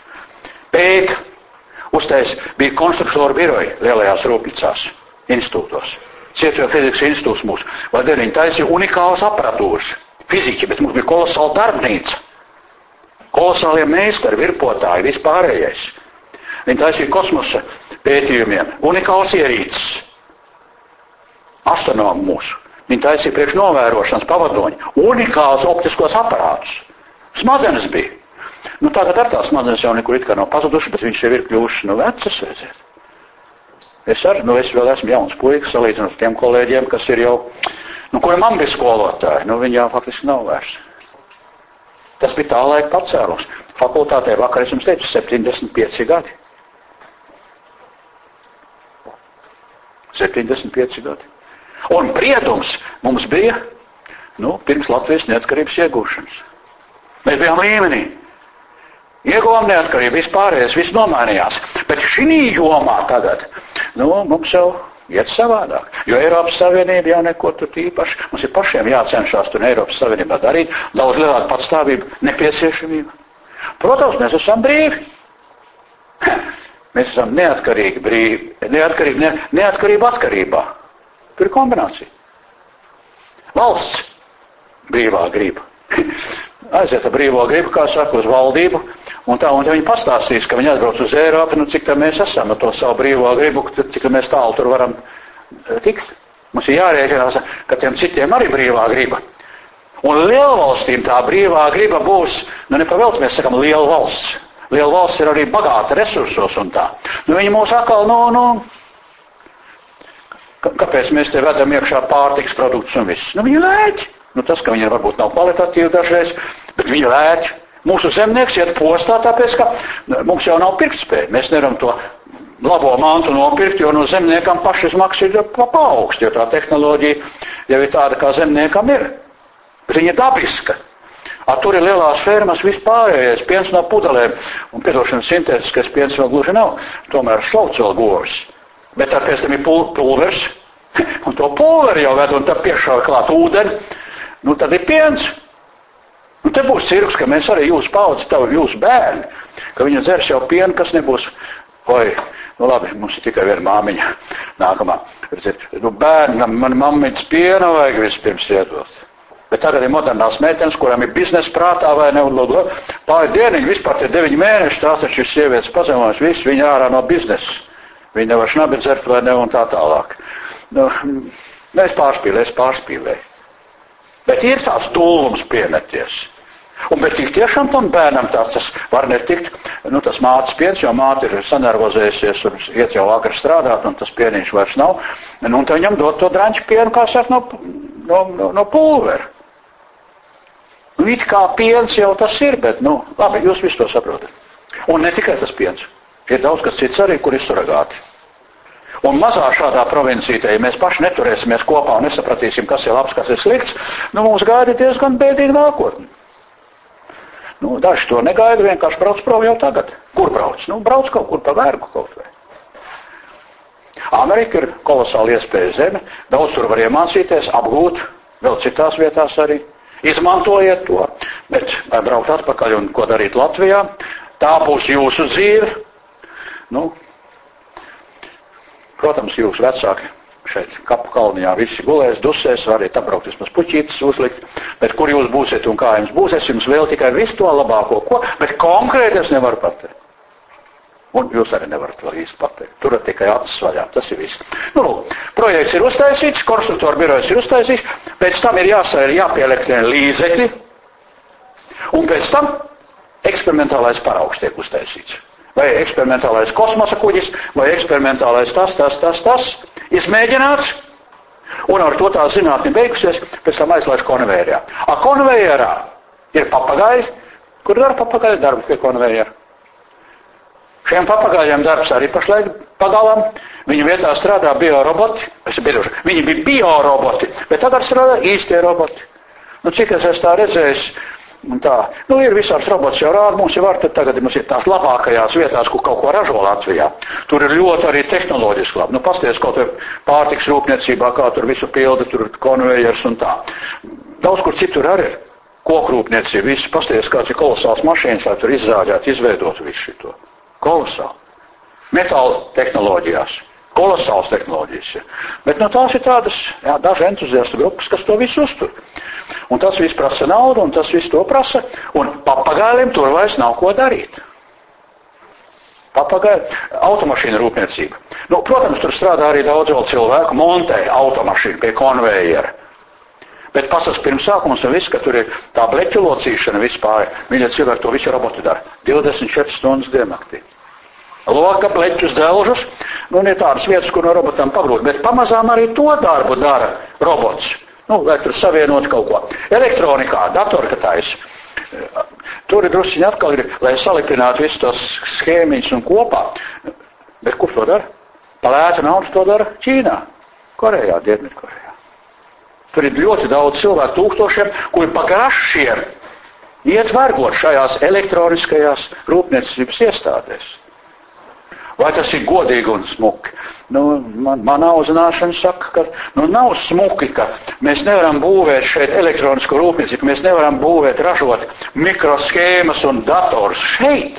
Pēc uztais bija konstruktoru biroji lielajās rūpnicās, institūtos. Cietviļfizikas institūts mūsu, vai viņi taisīja unikālas aparatūras, fiziķi, bet mums bija kolosāla darbnīca. Kolosālie meistari, virpotāji, vispārējais. Viņi taisīja kosmosa pētījumiem, unikāls ierīces. Astronomi mūsu. Viņi taisīja priekš novērošanas pavadoņi, unikāls optiskos aparātus. Smadzenes bija. Nu, tagad ar tās smadzenes jau nekur it kā nav pazuduši, bet viņš jau ir kļuvuši, nu, vecas, redziet. Es arī, nu, es vēl esmu jauns puikas, salīdzinot tiem kolēģiem, kas ir jau, nu, kuri man bija skolotāji, nu, viņi jau faktiski nav vairs. Tas bija tā laika pacēlums. Fakultātē vakar es jums teicu septiņdesmit pieci gadi. septiņdesmit pieci gadi. Un briedums mums bija, nu, pirms Latvijas neatkarības iegūšanas. Mēs bijām līmenī. Ieguvām neatkarību, vispārējais, viss nomainījās. Bet šī jomā tagad, nu, mums jau iet savādāk. Jo Eiropas Savienība jau neko tur īpaši. Mums ir pašiem jācenšās tur Eiropas Savienībā darīt. Daudz lielāka patstāvība, nepieciešamība. Protams, mēs esam brīvi. Mēs esam neatkarīgi brīvi. Neatkarīgi, ne, neatkarība atkarībā. Tur ir kombinācija. Valsts brīvā griba. Aiziet ar brīvo gribu, kā saka, uz valdību. Un tā, un ja viņi pastāstīs, ka viņi atbrauc uz Eiropu, nu cik tā mēs esam ar to savu brīvo gribu, cik mēs tālu tur varam tikt. Mums ir jārēķinās, ka tiem citiem arī brīvā griba. Un lielvalstīm tā brīvā griba būs, nu nepavēlt mēs sakam liela valsts. Liela valsts ir arī bagāta resursos un tā. Nu viņi mūs atkal, nu, nu, kāpēc mēs te vedam iekšā pārtiks produktus un viss? Nu viņi lēķi. Nu tas, ka viņi varbūt nav kvalitatīvi dažreiz, bet viņi lēķi. Mūsu zemnieks iet postā, tāpēc, ka mums jau nav pirktspēja. Mēs nevaram to labo mantu nopirkt, jo no zemniekam pašizmaksas ir pa paaugst, jo tā tehnoloģija jau ir tāda, kā zemniekam ir. Bet viņa ir dabiska. A, tur ir lielās fermas vispārējais, piens no pudelēm, un piedošanas sintētiskais piens vēl gluži nav, tomēr šlauc vēl govis. Bet tā pēc tam ir pul pulvers, un to pulveri jau ved, un tad piešauj klāt ūdeni, nu tad ir piens. Un te būs cirks, ka mēs arī jūsu paudzi, tavu jūsu bērni, ka viņa dzers jau pienu, kas nebūs, oi, nu labi, mums ir tikai viena māmiņa, nākamā. Nu bērnam, man mammiņas piena vajag vispirms iedot. Bet tagad ir modernās meitenes, kurām ir biznesa prātā vai ne, un lūdzu, pāri dieniņi, vispār tie deviņi mēneši, tās taču ir sievietes pazemojas, viss, viņa ārā no biznesa. Viņa nevar šnabi dzert vai ne, un tā tālāk. Nu, es pārspīlēju, es pārspīlēju. Bet ir tāds tūlums piemeties. Un bet tik tiešām tam bērnam tāds tas var netikt, nu tas mātes piens, jo māte ir sanervozējusies un iet jau agri strādāt, un tas pieniņš vairs nav. Nu, un tad viņam dot to draņķu pienu, kā saka, no, no, no, no pulvera. Nu, it kā piens jau tas ir, bet, nu, labi, jūs visu to saprotat. Un ne tikai tas piens. Ir daudz kas cits arī, kur ir suragāti. Un mazā šādā provincītē, ja mēs paši neturēsimies kopā un nesapratīsim, kas ir labs, kas ir slikts, nu, mums gaida diezgan bēdīgi nākotni. Nu, daži to negaida, vienkārši brauc prom jau tagad. Kur brauc? Nu, brauc kaut kur pa vergu kaut vai. Amerika ir kolosāla iespēja zeme, daudz tur var iemācīties, apgūt, vēl citās vietās arī. Izmantojiet to, bet vai braukt atpakaļ un ko darīt Latvijā, tā būs jūsu dzīve. Nu, protams, jūsu vecāki šeit kapu kalniņā visi gulēs, dusēs, variet apbraukt vismaz puķītes uzlikt, bet kur jūs būsiet un kā jums būs, es jums vēl tikai visu to labāko, ko, bet konkrēti es nevaru pateikt. Un jūs arī nevarat vēl īsti pateikt. Tur ir tikai acis vaļā, tas ir viss. Nu, lūk, projekts ir uztaisīts, konstruktoru birojas ir uztaisīts, pēc tam ir jāsā, ir jāpielektrina līdzekļi, un pēc tam eksperimentālais paraugs tiek uztaisīts. Vai eksperimentālais kosmosa kuģis, vai eksperimentālais tas, tas, tas, tas, izmēģināts, un ar to tā zinātni beigusies, pēc tam aizlaiž konvejerā. A konvejerā ir papagaļi, kur dara papagaļi darbu pie konvejera. Šiem papagaļiem darbs arī pašlaik pagalām, viņu vietā strādā bioroboti, es bieduši, viņi bija bioroboti, bet tagad strādā īstie roboti. Nu, cik es esmu tā redzējis, un tā, nu, ir visāds robots jau rāda, mums jau var, tad tagad mums ir tās labākajās vietās, kur kaut ko ražo Latvijā. Tur ir ļoti arī tehnoloģiski labi. Nu, pasties kaut tur pārtiks rūpniecībā, kā tur visu pildi, tur konvejers un tā. Daudz kur citur arī ir kokrūpniecība, visu pasties kāds ir kolosāls mašīnas, lai tur izzāģētu, izveidotu visu šito. Kolosāli. Metāla tehnoloģijās. Kolosāls tehnoloģijas. Ja. Bet no tās ir tādas, jā, daži entuziastu grupas, kas to visu uztur. Un tas viss prasa naudu, un tas viss to prasa, un papagāļiem tur vairs nav ko darīt. Papagāļi, automašīna rūpniecība. Nu, protams, tur strādā arī daudz vēl cilvēku, montē automašīnu pie konvejera. Bet pasas pirms sākums un viss, ka tur ir tā bleķu locīšana vispār, viņa cilvēki to visu roboti dara. divdesmit četras stundas diennaktī. Loka, bleķus, dzelžus, nu, un ir tādas vietas, kur no robotam pagrūt, bet pamazām arī to darbu dara robots. Nu, lai tur savienot kaut ko. Elektronikā, datorkatais, tur ir drusciņi atkal, ir, lai salipinātu visu tos schēmiņus un kopā. Bet kur to dara? Palētu naudu to dara Ķīnā, Korejā, Dienvidkorejā. Tur ir ļoti daudz cilvēku tūkstošiem, kuri pa grašiem iet vergot šajās elektroniskajās rūpniecības iestādēs. Vai tas ir godīgi un smuki? Nu, man, manā uzzināšana saka, ka nu, nav smuki, ka mēs nevaram būvēt šeit elektronisko rūpniecību, mēs nevaram būvēt, ražot mikroshēmas un dators šeit.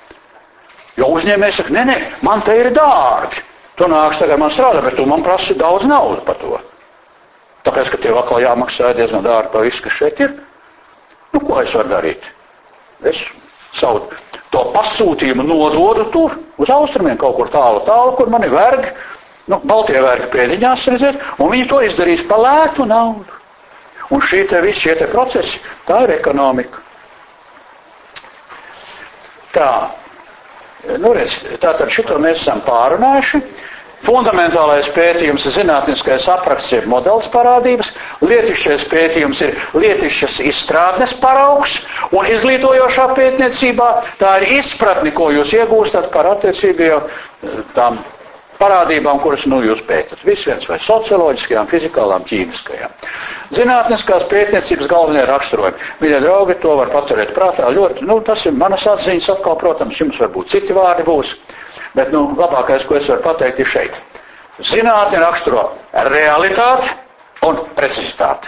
Jo uzņēmējs saka, nē, nē, man te ir dārgi. Tu nāks tagad man strādā, bet tu man prasi daudz naudu par to. Tāpēc, ka tev atkal jāmaksā diezgan dārgi par visu, kas šeit ir. Nu, ko es varu darīt? Es savu to pasūtījumu nododu tur, uz austrumiem kaut kur tālu, tālu, kur man ir vergi, nu, Baltie vergi pēdiņās, redziet, un viņi to izdarīs pa lētu naudu. Un šī te visi šie te procesi, tā ir ekonomika. Tā, nu redz, tātad šito mēs esam pārunājuši. Fundamentālais pētījums ir zinātniskais apraksts, jeb modelis parādības, lietišķais pētījums ir lietišķas izstrādnes paraugs, un izglītojošā pētniecībā tā ir izpratni, ko jūs iegūstat par attiecībajām tām parādībām, kuras nu jūs pētat. Viss viens vai socioloģiskajām, fizikālām, ķīmiskajām. Zinātniskās pētniecības galvenie raksturojumi. Mīļie draugi, to var paturēt prātā ļoti. Nu, tas ir manas atziņas atkal, protams, jums varbūt citi vārdi būs. Bet, nu, labākais, ko es varu pateikt, ir šeit. Zinātne raksturo realitāti un precizitāti.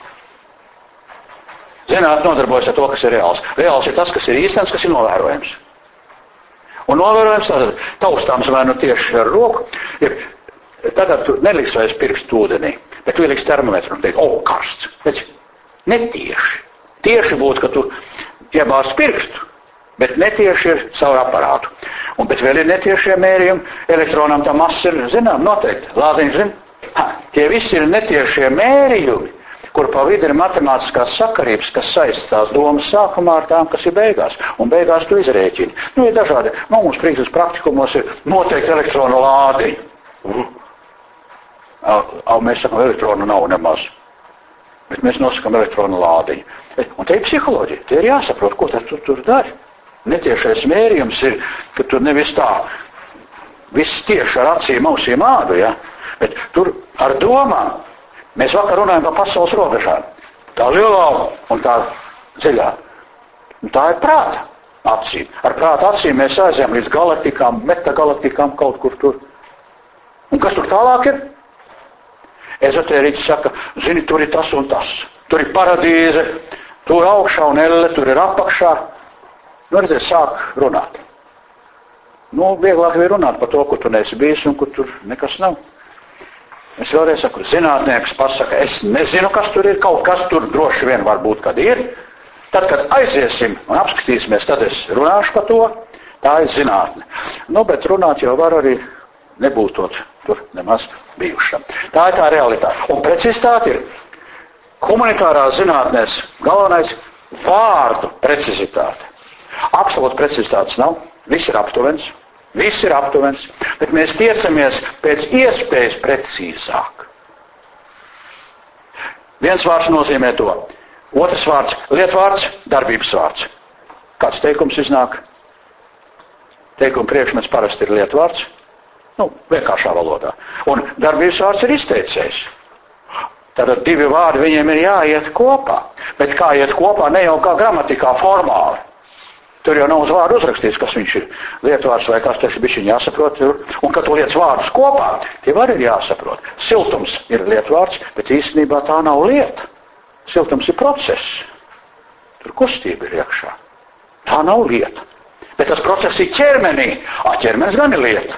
Zinātne nodarbojas ar to, kas ir reāls. Reāls ir tas, kas ir īstens, kas ir novērojams. Un novērojams tātad taustāms vai nu tieši ar roku, ir, tad tu neliks vairs pirkstu ūdenī, bet tu ieliks termometru un teikt, o, karsts. Bet netieši. Tieši būtu, ka tu iebāzt pirkstu, bet netieši ir savu aparātu. Un, bet vēl ir netiešie mērījumi. Elektronam tā masa ir, zinām, noteikti. Lādiņš zin. Ha, tie visi ir netiešie mērījumi, kur pa vidu ir matemātiskās sakarības, kas saistās domas sākumā ar tām, kas ir beigās. Un beigās tu izrēķini. Nu, ir dažādi. Nu, mums prīkstas praktikumos ir noteikti elektronu lādiņi. Uh. Au, mēs sakam, elektronu nav nemaz. Bet mēs nosakam elektronu lādiņu. Un te ir psiholoģija. Te ir jāsaprot, ko tas tu tur dari. Netiešais mērījums ir, ka tur nevis tā, viss tieši ar acīm, ausīm ādu, ja? Bet tur ar domām. Mēs vakar runājam par pasaules robežām. Tā lielā un tā dziļā. Un tā ir prāta acīm. Ar prāta acīm mēs aizējām līdz galaktikām, metagalaktikām kaut kur tur. Un kas tur tālāk ir? Ezotēriķis saka, zini, tur ir tas un tas. Tur ir paradīze, tur augšā un elle, tur ir apakšā. Nu, redziet, sāk runāt. Nu, vieglāk ir runāt par to, kur tu neesi bijis un kur tur nekas nav. Es vēlreiz saku, zinātnieks pasaka, es nezinu, kas tur ir, kaut kas tur droši vien varbūt, kad ir. Tad, kad aiziesim un apskatīsimies, tad es runāšu par to. Tā ir zinātne. Nu, bet runāt jau var arī nebūtot tur nemaz bijušam. Tā ir tā realitāte. Un precizitāte ir humanitārās zinātnēs galvenais vārdu precizitāte. Absolūti precizitātes nav. Viss ir aptuvens. Viss ir aptuvens. Bet mēs tiecamies pēc iespējas precīzāk. Viens vārds nozīmē to. Otrs vārds - lietvārds, darbības vārds. Kāds teikums iznāk? Teikuma priekšmets parasti ir lietvārds. Nu, vienkāršā valodā. Un darbības vārds ir izteicējs. Tātad divi vārdi viņiem ir jāiet kopā. Bet kā iet kopā, ne jau kā gramatikā formāli. Tur jau nav uz vārdu uzrakstīts, kas viņš ir. Lietvārds vai kas tas ir, bišķiņ jāsaprot. Un, kad tu liec vārdus kopā, tie var ir jāsaprot. Siltums ir lietvārds, bet īstenībā tā nav lieta. Siltums ir process. Tur kustība ir iekšā. Tā nav lieta. Bet tas process ir ķermenī. Ā, ķermenis gan ir lieta.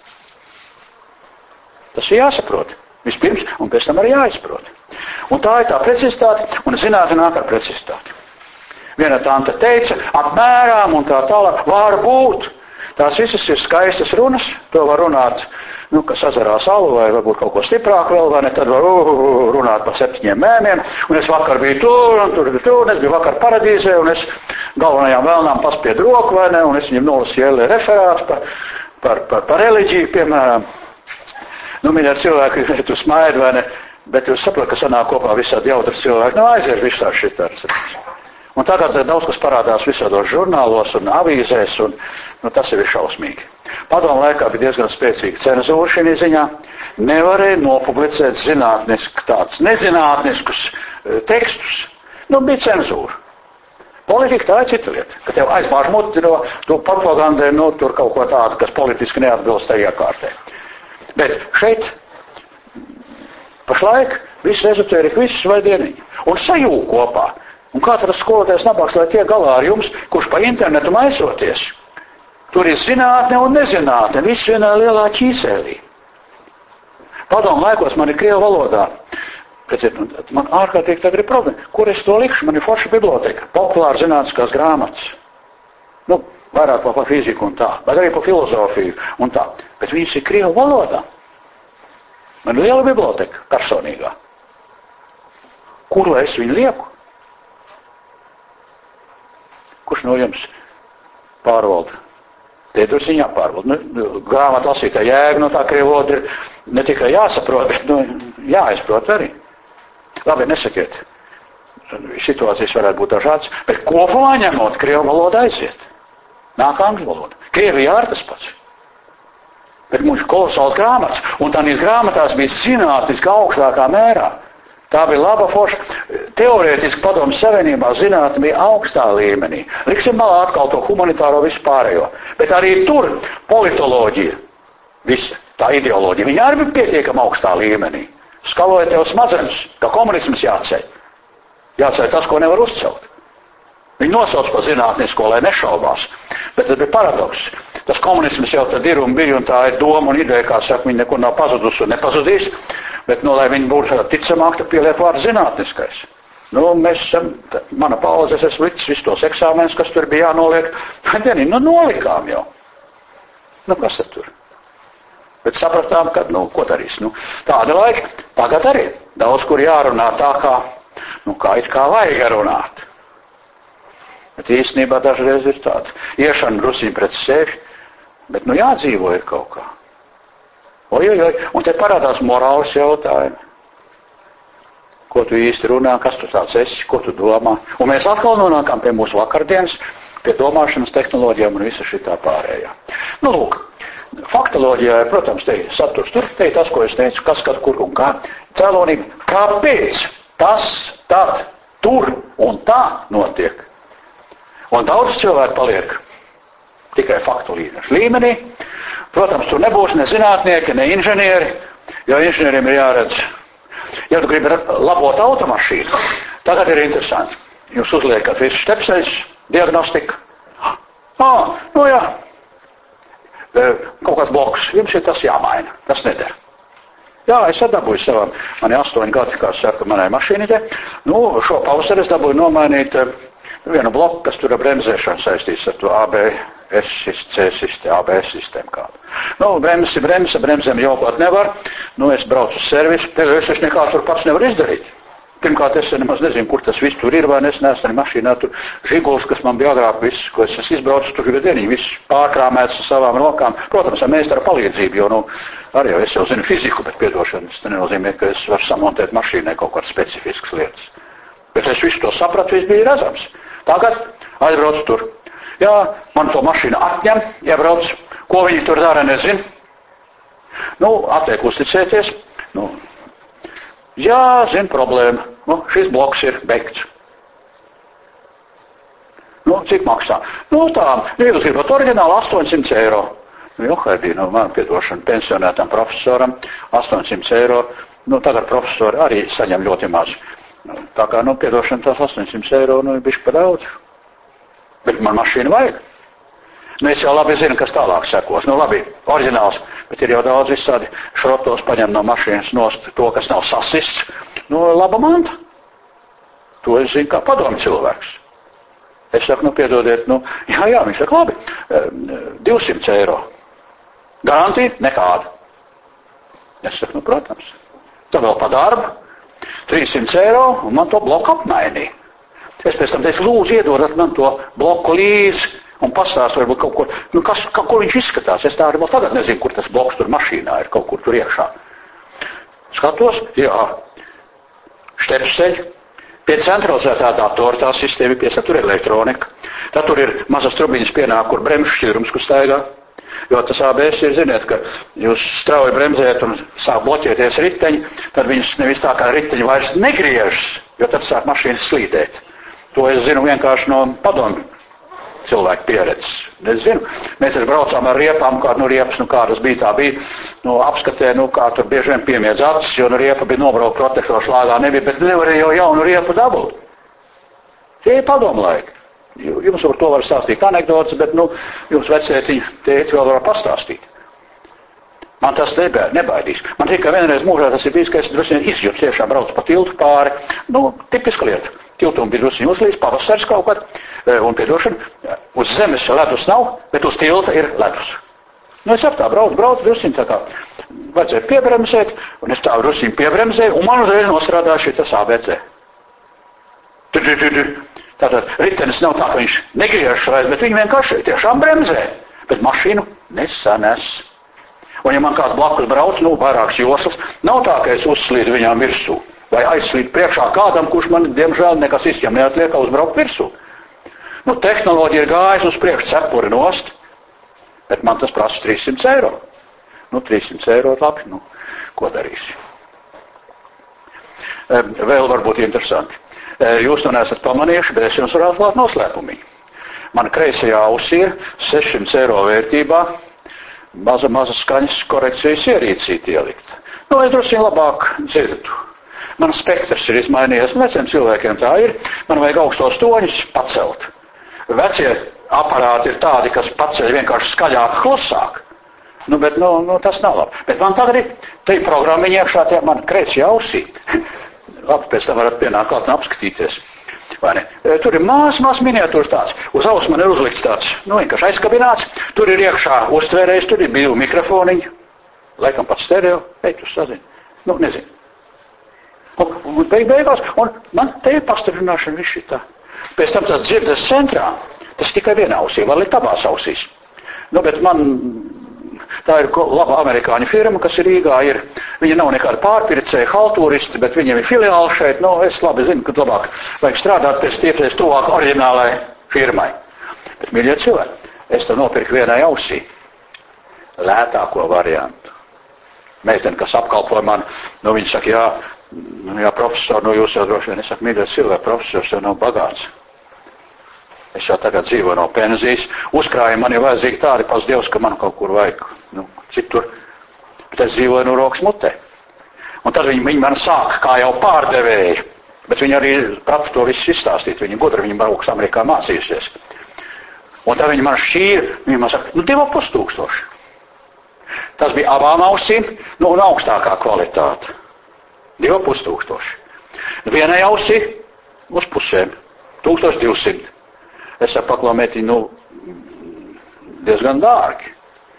Tas ir jāsaprot. Vispirms, un pēc tam arī jāizprot. Un tā ir tā precizitāte, un zinātne nāk ar precizitāti. Viena tante teica, apmērām un tā tālāk, var būt. Tās visas ir skaistas runas, to var runāt, nu, kas azarās alu vai varbūt kaut ko stiprāk vēl, vai ne, tad var uh, runāt par septiņiem mēmiem, un es vakar biju tur, un tur biju tur, un es biju vakar paradīzē, un es galvenajām vēlnām paspiedu roku, vai ne, un es viņam nolasīju L referātu par, par, par, par reliģiju, piemēram. Nu, mīļā cilvēki, tu smaidi, vai ne, bet jūs saprot, ka sanāk kopā visādi jautras cilvēki, nu, aiziet visā šitārs. Un tagad daudz kas parādās visādos žurnālos un avīzēs, un nu, tas ir šausmīgi. Padomu laikā bija diezgan spēcīga cenzūra šī ziņā. Nevarēja nopublicēt zinātnisku tādus nezinātniskus e, tekstus. Nu, bija cenzūra. Politika tā ir cita lieta, ka tev aizbāž muti no to propagandē, no tur kaut ko tādu, kas politiski neatbilst tai iekārtē. Bet šeit pašlaik viss ezotērika, viss svaidieniņi. Un sajūg kopā. Un kā tas skolotājs nabāks, lai tiek galā ar jums, kurš pa internetu maisoties? Tur ir zinātne un nezinātne, viss vienā lielā ķīsēlī. Padomu laikos man ir krievu valodā. Redziet, man ārkārtīgi tagad ir problēma. Kur es to likšu? Man ir forša biblioteka, populāra zinātniskās grāmatas. Nu, vairāk par fiziku un tā, bet arī par filozofiju un tā. Bet viņas ir krievu valodā. Man ir liela biblioteka, personīgā. Kur lai es viņu lieku? Kurš no jums pārvalda Tie drusku jāpārvalda. Nu, grāmatu lasītā jēga no tā krievu valoda ir ne tikai jāsaprot, bet nu, jāizprot arī. Labi, nesakiet. Situācijas varētu būt dažādas, bet kopumā ņemot krievu valoda aiziet. Nāk angļu valoda. Krievijā ar tas pats. Bet mums ir kolosāls grāmatas, un tādīs grāmatās bija zinātniski augstākā mērā. Tā bija laba forša. Teorētiski padomu savienībā zinātne bija augstā līmenī. Liksim malā atkal to humanitāro visu pārējo. Bet arī tur politoloģija, visa tā ideoloģija, viņa arī bija pietiekama augstā līmenī. Skaloja tev smadzenes, ka komunisms jāceļ. Jāceļ tas, ko nevar uzcelt. Viņi nosauc par zinātnisko, lai nešaubās. Bet tas bija paradoks. Tas komunisms jau tad ir un bija, un tā ir doma un ideja, kā saka, viņi nekur nav pazudusi un nepazudīs. Bet, nu, lai viņi būtu ticamāk, tad pieliet vārdu zinātniskais. Nu, mēs esam, mana paudze, es esmu licis visus tos eksāmenus, kas tur bija jānoliek. Dienī, nu, nolikām jau. Nu, kas tad tur? Bet sapratām, ka, nu, ko darīs? Nu, tāda laika, tagad arī. Daudz, kur jārunā tā, kā, nu, kā it kā vajag runāt. Bet īstenībā dažreiz ir tāda. Iešana drusiņi pret sevi, bet, nu, jādzīvo ir kaut kā. Oj, oj, oj, un te parādās morāls jautājumi. Ko tu īsti runā, kas tu tāds esi, ko tu domā. Un mēs atkal nonākam pie mūsu vakardienas, pie domāšanas tehnoloģijām un visa šitā pārējā. Nu, lūk, faktoloģijā, protams, te ir saturs tur, te ir tas, ko es teicu, kas, kad, kur un kā. Cēlonība, kāpēc tas, tad, tur un tā notiek. Un daudz cilvēku paliek tikai faktu līmenī. Protams, tur nebūs ne zinātnieki, ne inženieri, jo inženieriem ir jāredz. Ja tu gribi labot automašīnu, tagad ir interesanti. Jūs uzliekat visu štepseļus, diagnostiku. Ah, nu jā, kaut kāds bloks, jums ir tas jāmaina, tas neder. Jā, es dabūju savam, mani astoņi gadi, kā saka, manai mašīnītē. Nu, šo pavasari es dabūju nomainīt vienu bloku, kas tur ar bremzēšanu saistīs ar to A B S, C sistēmu, A B S sistēmu kādu. Nu, bremzi, bremzi, bremzēm jaukot nevar. Nu, es braucu uz servisu, pēdējais es nekā tur pats nevar izdarīt. Pirmkārt, es nemaz nezinu, kur tas viss tur ir, vai es neesmu arī mašīnā tur žiguls, kas man bija agrāk, viss, ko es esmu izbraucis, tur ir dieniņi, viss pārkrāmēts ar savām rokām. Protams, ar mēstara palīdzību, jo, nu, arī jau es jau zinu fiziku, bet piedošana, tas nenozīmē, ka es varu samontēt mašīnai kaut kādas specifiskas lietas. Bet es visu to sapratu, viss bija redzams. Tagad aizbrauc tur. Jā, man to mašīnu atņem, iebrauc. Ko viņi tur dara, nezinu. Nu, atliek uzticēties. Nu, jā, zinu problēmu. Nu, šis bloks ir beigts. Nu, cik maksā? Nu, tā, jūs gribat oriģināli astoņsimt eiro. Nu, johaidī, nu, man piedošana pensionētam profesoram astoņsimt eiro. Nu, tagad profesori arī saņem ļoti maz. Nu, tā kā, nu, piedošana tās astoņsimt eiro, nu, ir bišķi pa daudz. Bet man mašīnu vajag. Nu, es jau labi zinu, kas tālāk sekos. Nu, labi, oriģināls, bet ir jau daudz visādi šrotos paņem no mašīnas nost to, kas nav sasists. Nu, laba manta. To es zinu kā padomu cilvēks. Es saku, nu, piedodiet, nu, jā, jā, viņš saka, labi, divsimt eiro. Garantija? Nekāda. Es saku, nu, protams. Tā vēl pa darbu. trīssimt eiro, un man to bloku apmainīja. Es pēc tam teicu, lūdzu, iedodat man to bloku līdzi un pastāst varbūt kaut ko, nu, kas, kā, ko viņš izskatās. Es tā arī vēl tagad nezinu, kur tas bloks tur mašīnā ir, kaut kur tur iekšā. Skatos, jā, štepseļ, pie centralizētā datora tā sistēma piesa, tur ir elektronika. Tad tur ir mazas trubiņas pienāk, kur bremžu šķirums, kur staigā. Jo tas A B S ir, ziniet, ka jūs strauji bremzējat un sāk bloķēties riteņi, tad viņus nevis tā kā riteņi vairs negriežas, jo tad sāk mašīnas slīdēt. To es zinu vienkārši no padomu cilvēku pieredzes. Es zinu, mēs arī braucām ar riepām, kā nu riepas, nu kādas bija, tā bija, nu apskatē, nu kā tur bieži vien piemiedz acis, jo nu riepa bija nobraukt protektoru šlāgā nebija, bet nevarēja jau jaunu riepu dabūt. Tie ir padomu laiki. Jums par to var stāstīt anekdotas, bet, nu, jums vecētiņi tēti vēl var pastāstīt. Man tas nebē, nebaidīs. Man tikai vienreiz mūžā tas ir bijis, ka es drusku izjūtu, tiešām braucu pa tiltu pāri. Nu, tipiska lieta. Tiltum bija drusku uzlīdz, pavasaris kaut kad, un piedošana, uz zemes ledus nav, bet uz tilta ir ledus. Nu, es ap tā braucu, braucu drusku, tā kā vajadzēja piebremzēt, un es tā drusku piebremzēju, un man uzreiz nostrādāja šitas A B C. Tātad ritenis nav tā, ka viņš negriežas vairs, bet viņi vienkārši tiešām bremzē. Bet mašīnu nesanes. Un ja man kāds blakus brauc, nu, vairākas joslas, nav tā, ka es uzslīdu viņām virsū. Vai aizslīdu priekšā kādam, kurš man, diemžēl, nekas izķem neatliek, kā uzbraukt virsū. Nu, tehnoloģija ir gājusi uz priekšu cepuri nost, bet man tas prasa trīssimts eiro. Nu, trīssimts eiro, labi, nu, ko darīsi? Vēl varbūt interesanti. Jūs to neesat pamanījuši, bet es jums varētu klāt noslēpumiņu. Man kreisajā ausī ir sešsimt eiro vērtībā maza, maza skaņas korekcijas ierīcīti ielikt. Nu, es droši labāk dzirdu. Man spektrs ir izmainījies, veciem cilvēkiem tā ir. Man vajag augstos toņus pacelt. Vecie aparāti ir tādi, kas paceļ vienkārši skaļāk, klusāk. Nu, bet, nu, nu, tas nav labi. Bet man tagad ir, te ir programmiņa iekšā, tie man kreisajā ausī. Labi, pēc tam varat pienākt klāt un apskatīties. Vai ne? Tur ir mās, mās miniatūras tāds. Uz auss man ir uzlikts tāds, nu, vienkārši aizkabināts. Tur ir iekšā uztvērējs, tur ir divi mikrofoniņi. Laikam pat stereo. Ej, tu sazini. Nu, nezinu. Un, un beig beigās, un man te ir pastiprināšana viss šitā. Pēc tam tas dzirdes centrā, tas tikai vienā ausī, var likt abās ausīs. Nu, bet man, tā ir laba amerikāņu firma, kas ir Rīgā, ir, viņa nav nekāda pārpircēja, haltūristi, bet viņiem ir filiāli šeit, nu, es labi zinu, ka labāk vajag strādāt pēc tiepties tuvāk oriģinālai firmai. Bet, mīļie cilvēki, es to nopirku vienai ausī, lētāko variantu. Meitene, kas apkalpoja man, nu, viņa saka, jā, jā, profesor, nu, jūs jau droši vien, es saku, mīļie cilvēki, profesors jau nav bagāts. Es jau tagad dzīvoju no pensijas, uzkrāju man ir vajadzīgi tādi pats Dievs, ka man kaut kur vajag, nu, citur. Bet es dzīvoju no rokas mutē. Un tad viņi, viņi man sāka kā jau pārdevēji, bet viņi arī prata to visu izstāstīt, viņi gudri, viņi brauks Amerikā mācījusies. Un tad viņi man šķīra, viņi man saka, nu, divi pus tūkstoši. Tas bija abām ausīm, nu, un augstākā kvalitāte. Divi pus tūkstoši. Vienai ausī uz pusēm, tūkstoš divsimt. Es saku, paklaumēti, nu, diezgan dārgi.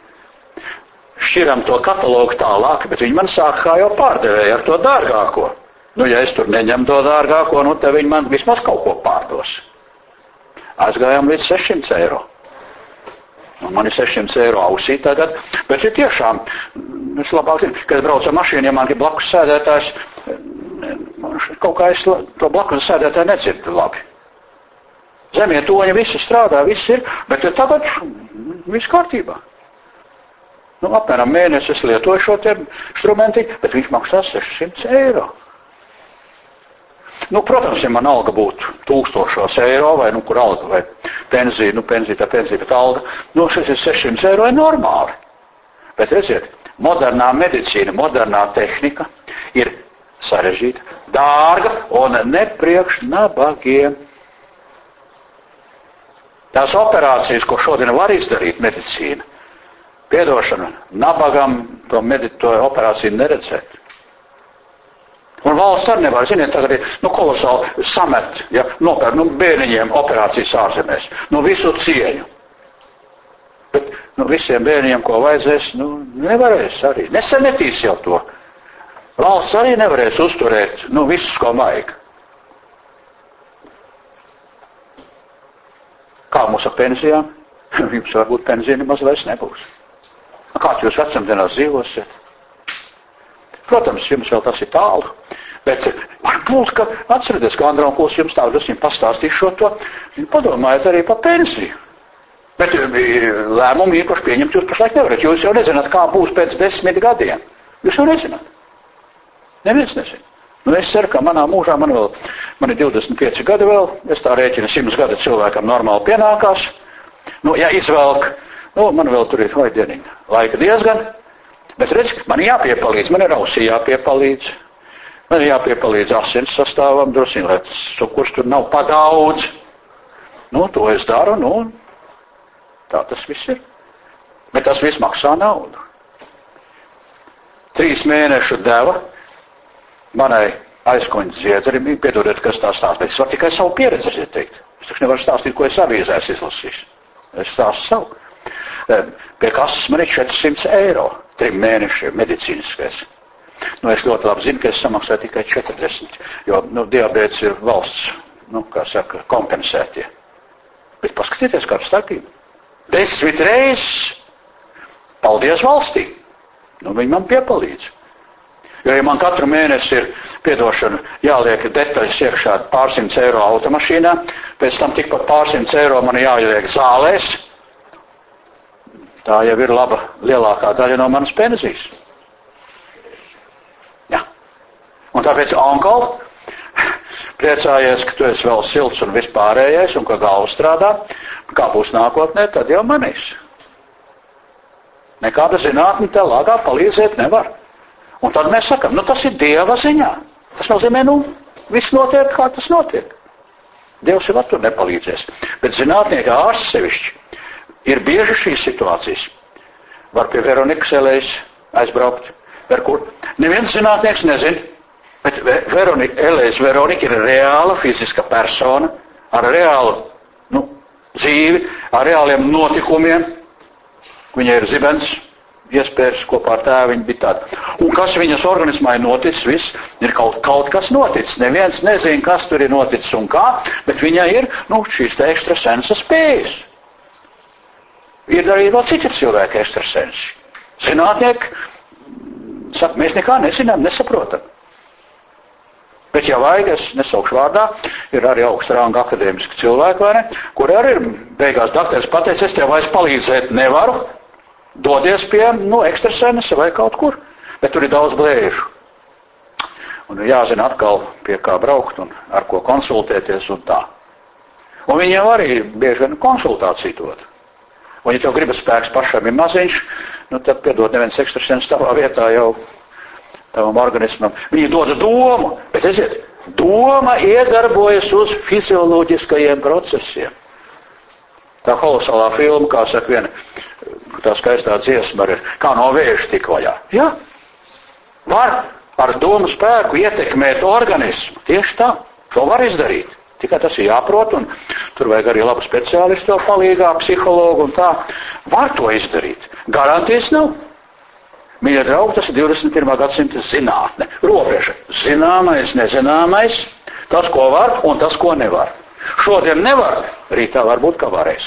Šķiram to katalogu tālāk, bet viņi man sāk kā jau pārdevēja ar to dārgāko. Nu, ja es tur neņem to dārgāko, nu, te viņi man vismaz kaut ko pārdos. Aizgājām līdz sešsimt eiro. Un man ir sešsimt eiro ausī tagad, bet ir tiešām, es labāk zinu, kad es braucu ar mašīnu, ja man ir blakus sēdētājs, kaut kā es to blakus sēdētāju nedzirdu labi. Zemie toņi visi strādā, viss ir, bet tagad viss kārtībā. Nu, apmēram mēnesi es lietoju šo te instrumentiņu, bet viņš maksā sešsimt eiro. Nu, protams, ja man alga būtu tūkstošos eiro, vai, nu, kur alga, vai pensija, nu, pensija, tā pensija, bet alga, nu, šis ir sešsimt eiro, ir normāli. Bet, redziet, modernā medicīna, modernā tehnika ir sarežģīta, dārga un nepriekš nabagiem. Tās operācijas, ko šodien var izdarīt medicīna, piedošana, nabagam to, medit, to operāciju neredzēt. Un valsts arī nevar, ziniet, tagad ir, nu, kolosāli samet, ja, nopērk, nu, bērniņiem operācijas ārzemēs, nu, visu cieņu. Bet, nu, visiem bērniņiem, ko vajadzēs, nu, nevarēs arī, nesanetīs jau to. Valsts arī nevarēs uzturēt, nu, visus, ko vajag. Kā mums ar pensijām? Jums varbūt pensija nemaz vairs nebūs. Kāds jūs vecumdienās dzīvosiet? Protams, jums vēl tas ir tālu, bet varbūt, ka atcerieties, ka Andraunkuls jums tādu es viņam pastāstīšu šo to, padomājiet arī par pensiju. Bet lēmumu īpaši pieņemt jūs pašlaik nevarat, jūs jau nezināt, kā būs pēc desmit gadiem. Jūs jau nezināt. Neviens nezina. Nu, es ceru, ka manā mūžā man vēl, man ir divdesmit pieci gadi vēl, es tā rēķinu simts gadi cilvēkam normāli pienākās. Nu, ja izvelk, nu, man vēl tur ir vajadienīgi laika diezgan, bet redz, man jāpiepalīdz, man ir ausī jāpiepalīdz, man ir jāpiepalīdz asins sastāvam, drusīn, lai tas cukurs tur nav padaudz. Nu, to es daru, nu, tā tas viss ir. Bet tas viss maksā naudu. Trīs mēnešu deva manai aizkoņas dziedrim, piedodiet, kas tā stāstīt. Es varu tikai savu pieredzi ieteikt. Es taču nevaru stāstīt, ko es avīzēs izlasīšu. Es stāstu savu. Pie kases man ir četrsimt eiro, trim mēnešiem medicīniskais. Nu, es ļoti labi zinu, ka es samaksāju tikai četrdesmit, jo, nu, diabēts ir valsts, nu, kā saka, kompensētie. Bet paskatieties, kāda starpība. Desmit reizes. Paldies valstī. Nu, viņi man piepalīdz. Jo, ja man katru mēnesi ir, piedošana, jāliek detaļas iekšā pārsimts eiro automašīnā, pēc tam tikpat pārsimts eiro man jāieliek zālēs, tā jau ir laba lielākā daļa no manas pensijas. Jā. Un tāpēc, onkol, priecājies, ka tu esi vēl silts un vispārējais, un ka galva strādā, kā būs nākotnē, tad jau manīs. Nekāda zinātne te lāgā palīdzēt nevar. Un tad mēs sakam, nu tas ir Dieva ziņā. Tas nozīmē, nu, viss notiek, kā tas notiek. Dievs jau tur nepalīdzēs. Bet zinātnieki ārsti sevišķi ir bieži šīs situācijas. Var pie Veronikas Elējas aizbraukt. Ver kur? Neviens zinātnieks nezin. Bet Veronika, Elējas Veronika ir reāla fiziska persona ar reālu, nu, dzīvi, ar reāliem notikumiem. Viņai ir zibens, iespējas kopā ar tēviņu bija tāda. Un kas viņas organismā ir noticis, viss ir kaut, kaut kas noticis. Neviens nezina, kas tur ir noticis un kā, bet viņai ir, nu, šīs te ekstrasensa spējas. Ir arī vēl citi cilvēki ekstrasensi. Zinātnieki, saka, mēs nekā nezinām, nesaprotam. Bet, ja vajag, es nesaukšu vārdā, ir arī augsta ranga akadēmiski cilvēki, vai ne, kuri arī ir beigās dakteris pateicis, es tev vairs palīdzēt nevaru, dodies pie, nu, ekstrasenesa vai kaut kur, bet tur ir daudz blēžu. Un jāzina atkal, pie kā braukt un ar ko konsultēties un tā. Un viņiem arī bieži vien konsultāciju dod. Un ja tev gribas spēks pašam ir maziņš, nu tad piedod neviens ekstraseness tavā vietā jau tavam organismam. Viņi dod domu, bet esiet, doma iedarbojas uz fizioloģiskajiem procesiem. Tā kolosālā filma, kā saka viena, tā skaistā dziesma ir, kā no vēža tik vaļā. Jā, var ar domu spēku ietekmēt organismu. Tieši tā, to var izdarīt. Tikai tas ir jāprot, un tur vajag arī labu speciālistu to palīgā, psihologu un tā. Var to izdarīt. Garantijas nav. Mīļie draugi, tas ir divdesmit pirmā gadsimta zinātne. Robeža. Zināmais, nezināmais, tas, ko var, un tas, ko nevar. Šodien nevar, rītā varbūt, ka varēs.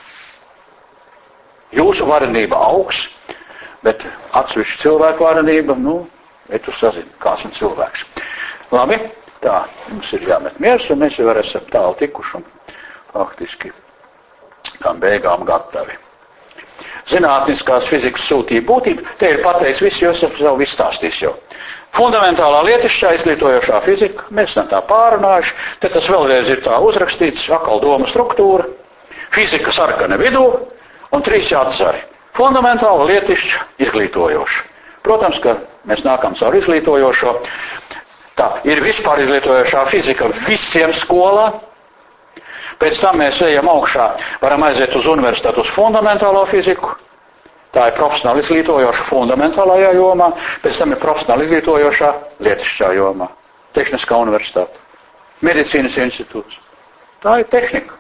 Jūsu varenība augs, bet atsevišķi cilvēku varenība, nu, ja tu sazini, kāds un cilvēks. Labi, tā, mums ir jāmet miers, un mēs jau var esam tālu tikuši un faktiski tam beigām gatavi. Zinātniskās fizikas sūtība būtība, te ir pateicis viss, jo esam jau viss stāstījis jau. Fundamentālā lietišķā izglītojošā fizika, mēs esam tā pārunājuši, te tas vēlreiz ir tā uzrakstīts, akal doma struktūra, fizika sarkana vidū un trīs jāatzari. Fundamentāla lietišķa izglītojoša. Protams, ka mēs nākam caur izglītojošo. Tā ir vispār izglītojošā fizika visiem skolā. Pēc tam mēs ejam augšā, varam aiziet uz universitātu uz fundamentālo fiziku. Tā ir profesionāli izglītojoša fundamentālajā jomā, pēc tam ir profesionāli izglītojošā lietišķā jomā. Tehniskā universitāte, medicīnas institūts. Tā ir tehnika.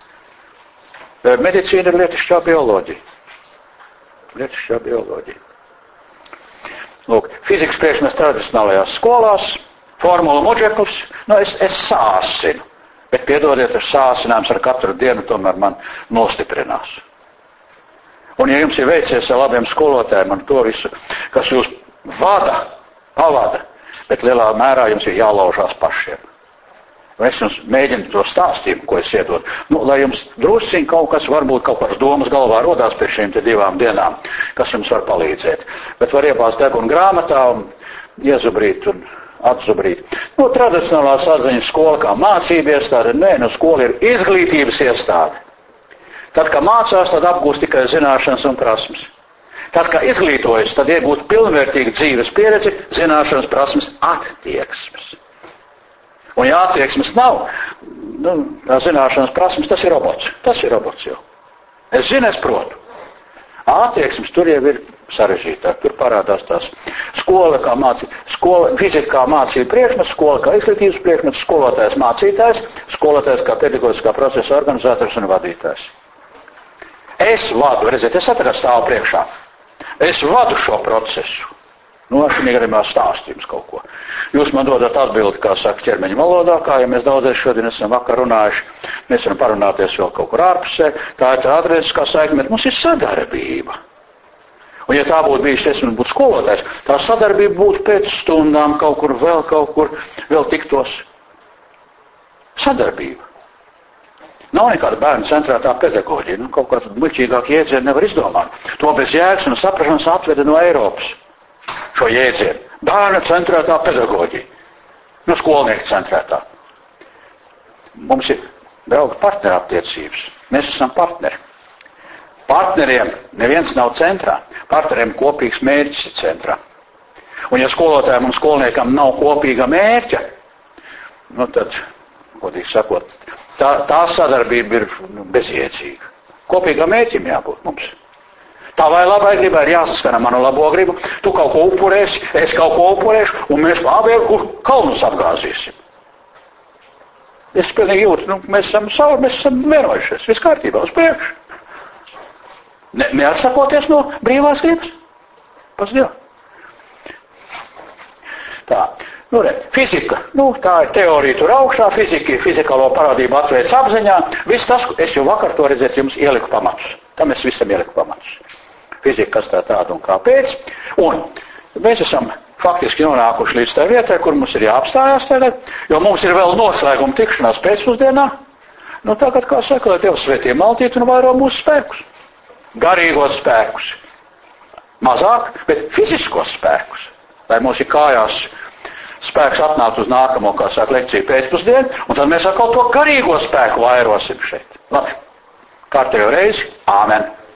Medicīna ir lietišķā bioloģija. Lietišķā bioloģija. Lūk, fizikas priekšmets tradicionālajās skolās, formula muģeklis, nu es, es sāsinu, bet piedodiet, ar sāsinājums ar katru dienu tomēr man nostiprinās. Un ja jums ir veicies ar labiem skolotājiem un to visu, kas jūs vada, pavada, bet lielā mērā jums ir jālaužās pašiem. Un es jums mēģinu to stāstījumu, ko es iedodu. Nu, lai jums drusciņ kaut kas, varbūt kaut kāds domas galvā rodās pie šīm te divām dienām, kas jums var palīdzēt. Bet var iebāzt degunu grāmatā un iezubrīt un atzubrīt. Nu, tradicionālās atziņas skola kā mācība iestāde, nē, nu skola ir izglītības iestāde. Tad, kā mācās, tad apgūst tikai zināšanas un prasmes. Tad, kā izglītojas, tad iegūt pilnvērtīgu dzīves pieredzi, zināšanas, prasmes, attieksmes. Un ja attieksmes nav, nu, tā zināšanas prasmes, tas ir robots. Tas ir robots jau. Es zinu, es protu. Attieksmes tur jau ir sarežģītāk. Tur parādās tās skola kā mācība, skola, fizika kā mācība priekšmets, skola kā izglītības priekšmets, skolotājs mācītājs, skolotājs kā pedagoģiskā procesa organizators un vadītājs. Es vadu, redziet, es atradu stāvu priekšā. Es vadu šo procesu. Nu, ar šī gadījumā stāstījums kaut ko. Jūs man dodat atbildi, kā saka ķermeņa valodā, kā ja mēs daudzreiz šodien esam vakar runājuši, mēs varam parunāties vēl kaut kur ārpusē, tā ir tā atgriezniskā saikne, bet mums ir sadarbība. Un ja tā būtu bijusi, es būtu skolotājs, tā sadarbība būtu pēc stundām kaut kur, vēl kaut kur, vēl tiktos. Sadarbība. Nav nekāda bērnu centrētā pedagoģija, nu, kaut kāds muļķīgāk jēdzienu nevar izdomāt. To bez jēgas un saprašanas atveda no Eiropas. Šo jēdzienu. Bērna centrētā pedagoģija. Nu, skolnieka centrētā. Mums ir draugi partnerattiecības. Mēs esam partneri. Partneriem neviens nav centrā. Partneriem kopīgs mērķis ir centrā. Un ja skolotājiem un skolniekam nav kopīga mērķa, nu tad, godīgi sakot, tā, tā sadarbība ir bezjēdzīga. Kopīgam mērķim jābūt mums. Tā vai labai gribai ir jāsaskana manu labo gribu, tu kaut ko upurēsi, es kaut ko upurēšu, un mēs abi kalnus apgāzīsim. Es pilnīgi jūtu, nu, mēs esam savu, mēs esam vienojušies, viss kārtībā, uz priekšu. Ne, neatsakoties no brīvās gribas. Pats Dievs. Tā, nu re, fizika, nu tā ir teorija tur augšā, fizika, fizikālo parādību atveic apziņā, viss tas, es jau vakar to redzēt, jums ieliku pamatus. Tam es visam ieliku pamatus. Fizika, kas tā tāda un kāpēc. Un mēs esam faktiski nonākuši līdz tā vietai, kur mums ir jāapstājās tagad, jo mums ir vēl noslēguma tikšanās pēcpusdienā. Nu tagad, kā saka, lai Dievs svētī maltīt un vairo mūsu spēkus. Garīgos spēkus. Mazāk, bet fiziskos spēkus. Lai mums ir kājās spēks atnākt uz nākamo, kā saka, lekciju pēcpusdienu, un tad mēs atkal to garīgo spēku vairosim šeit. Labi. Kārtējo reizi. Āmen.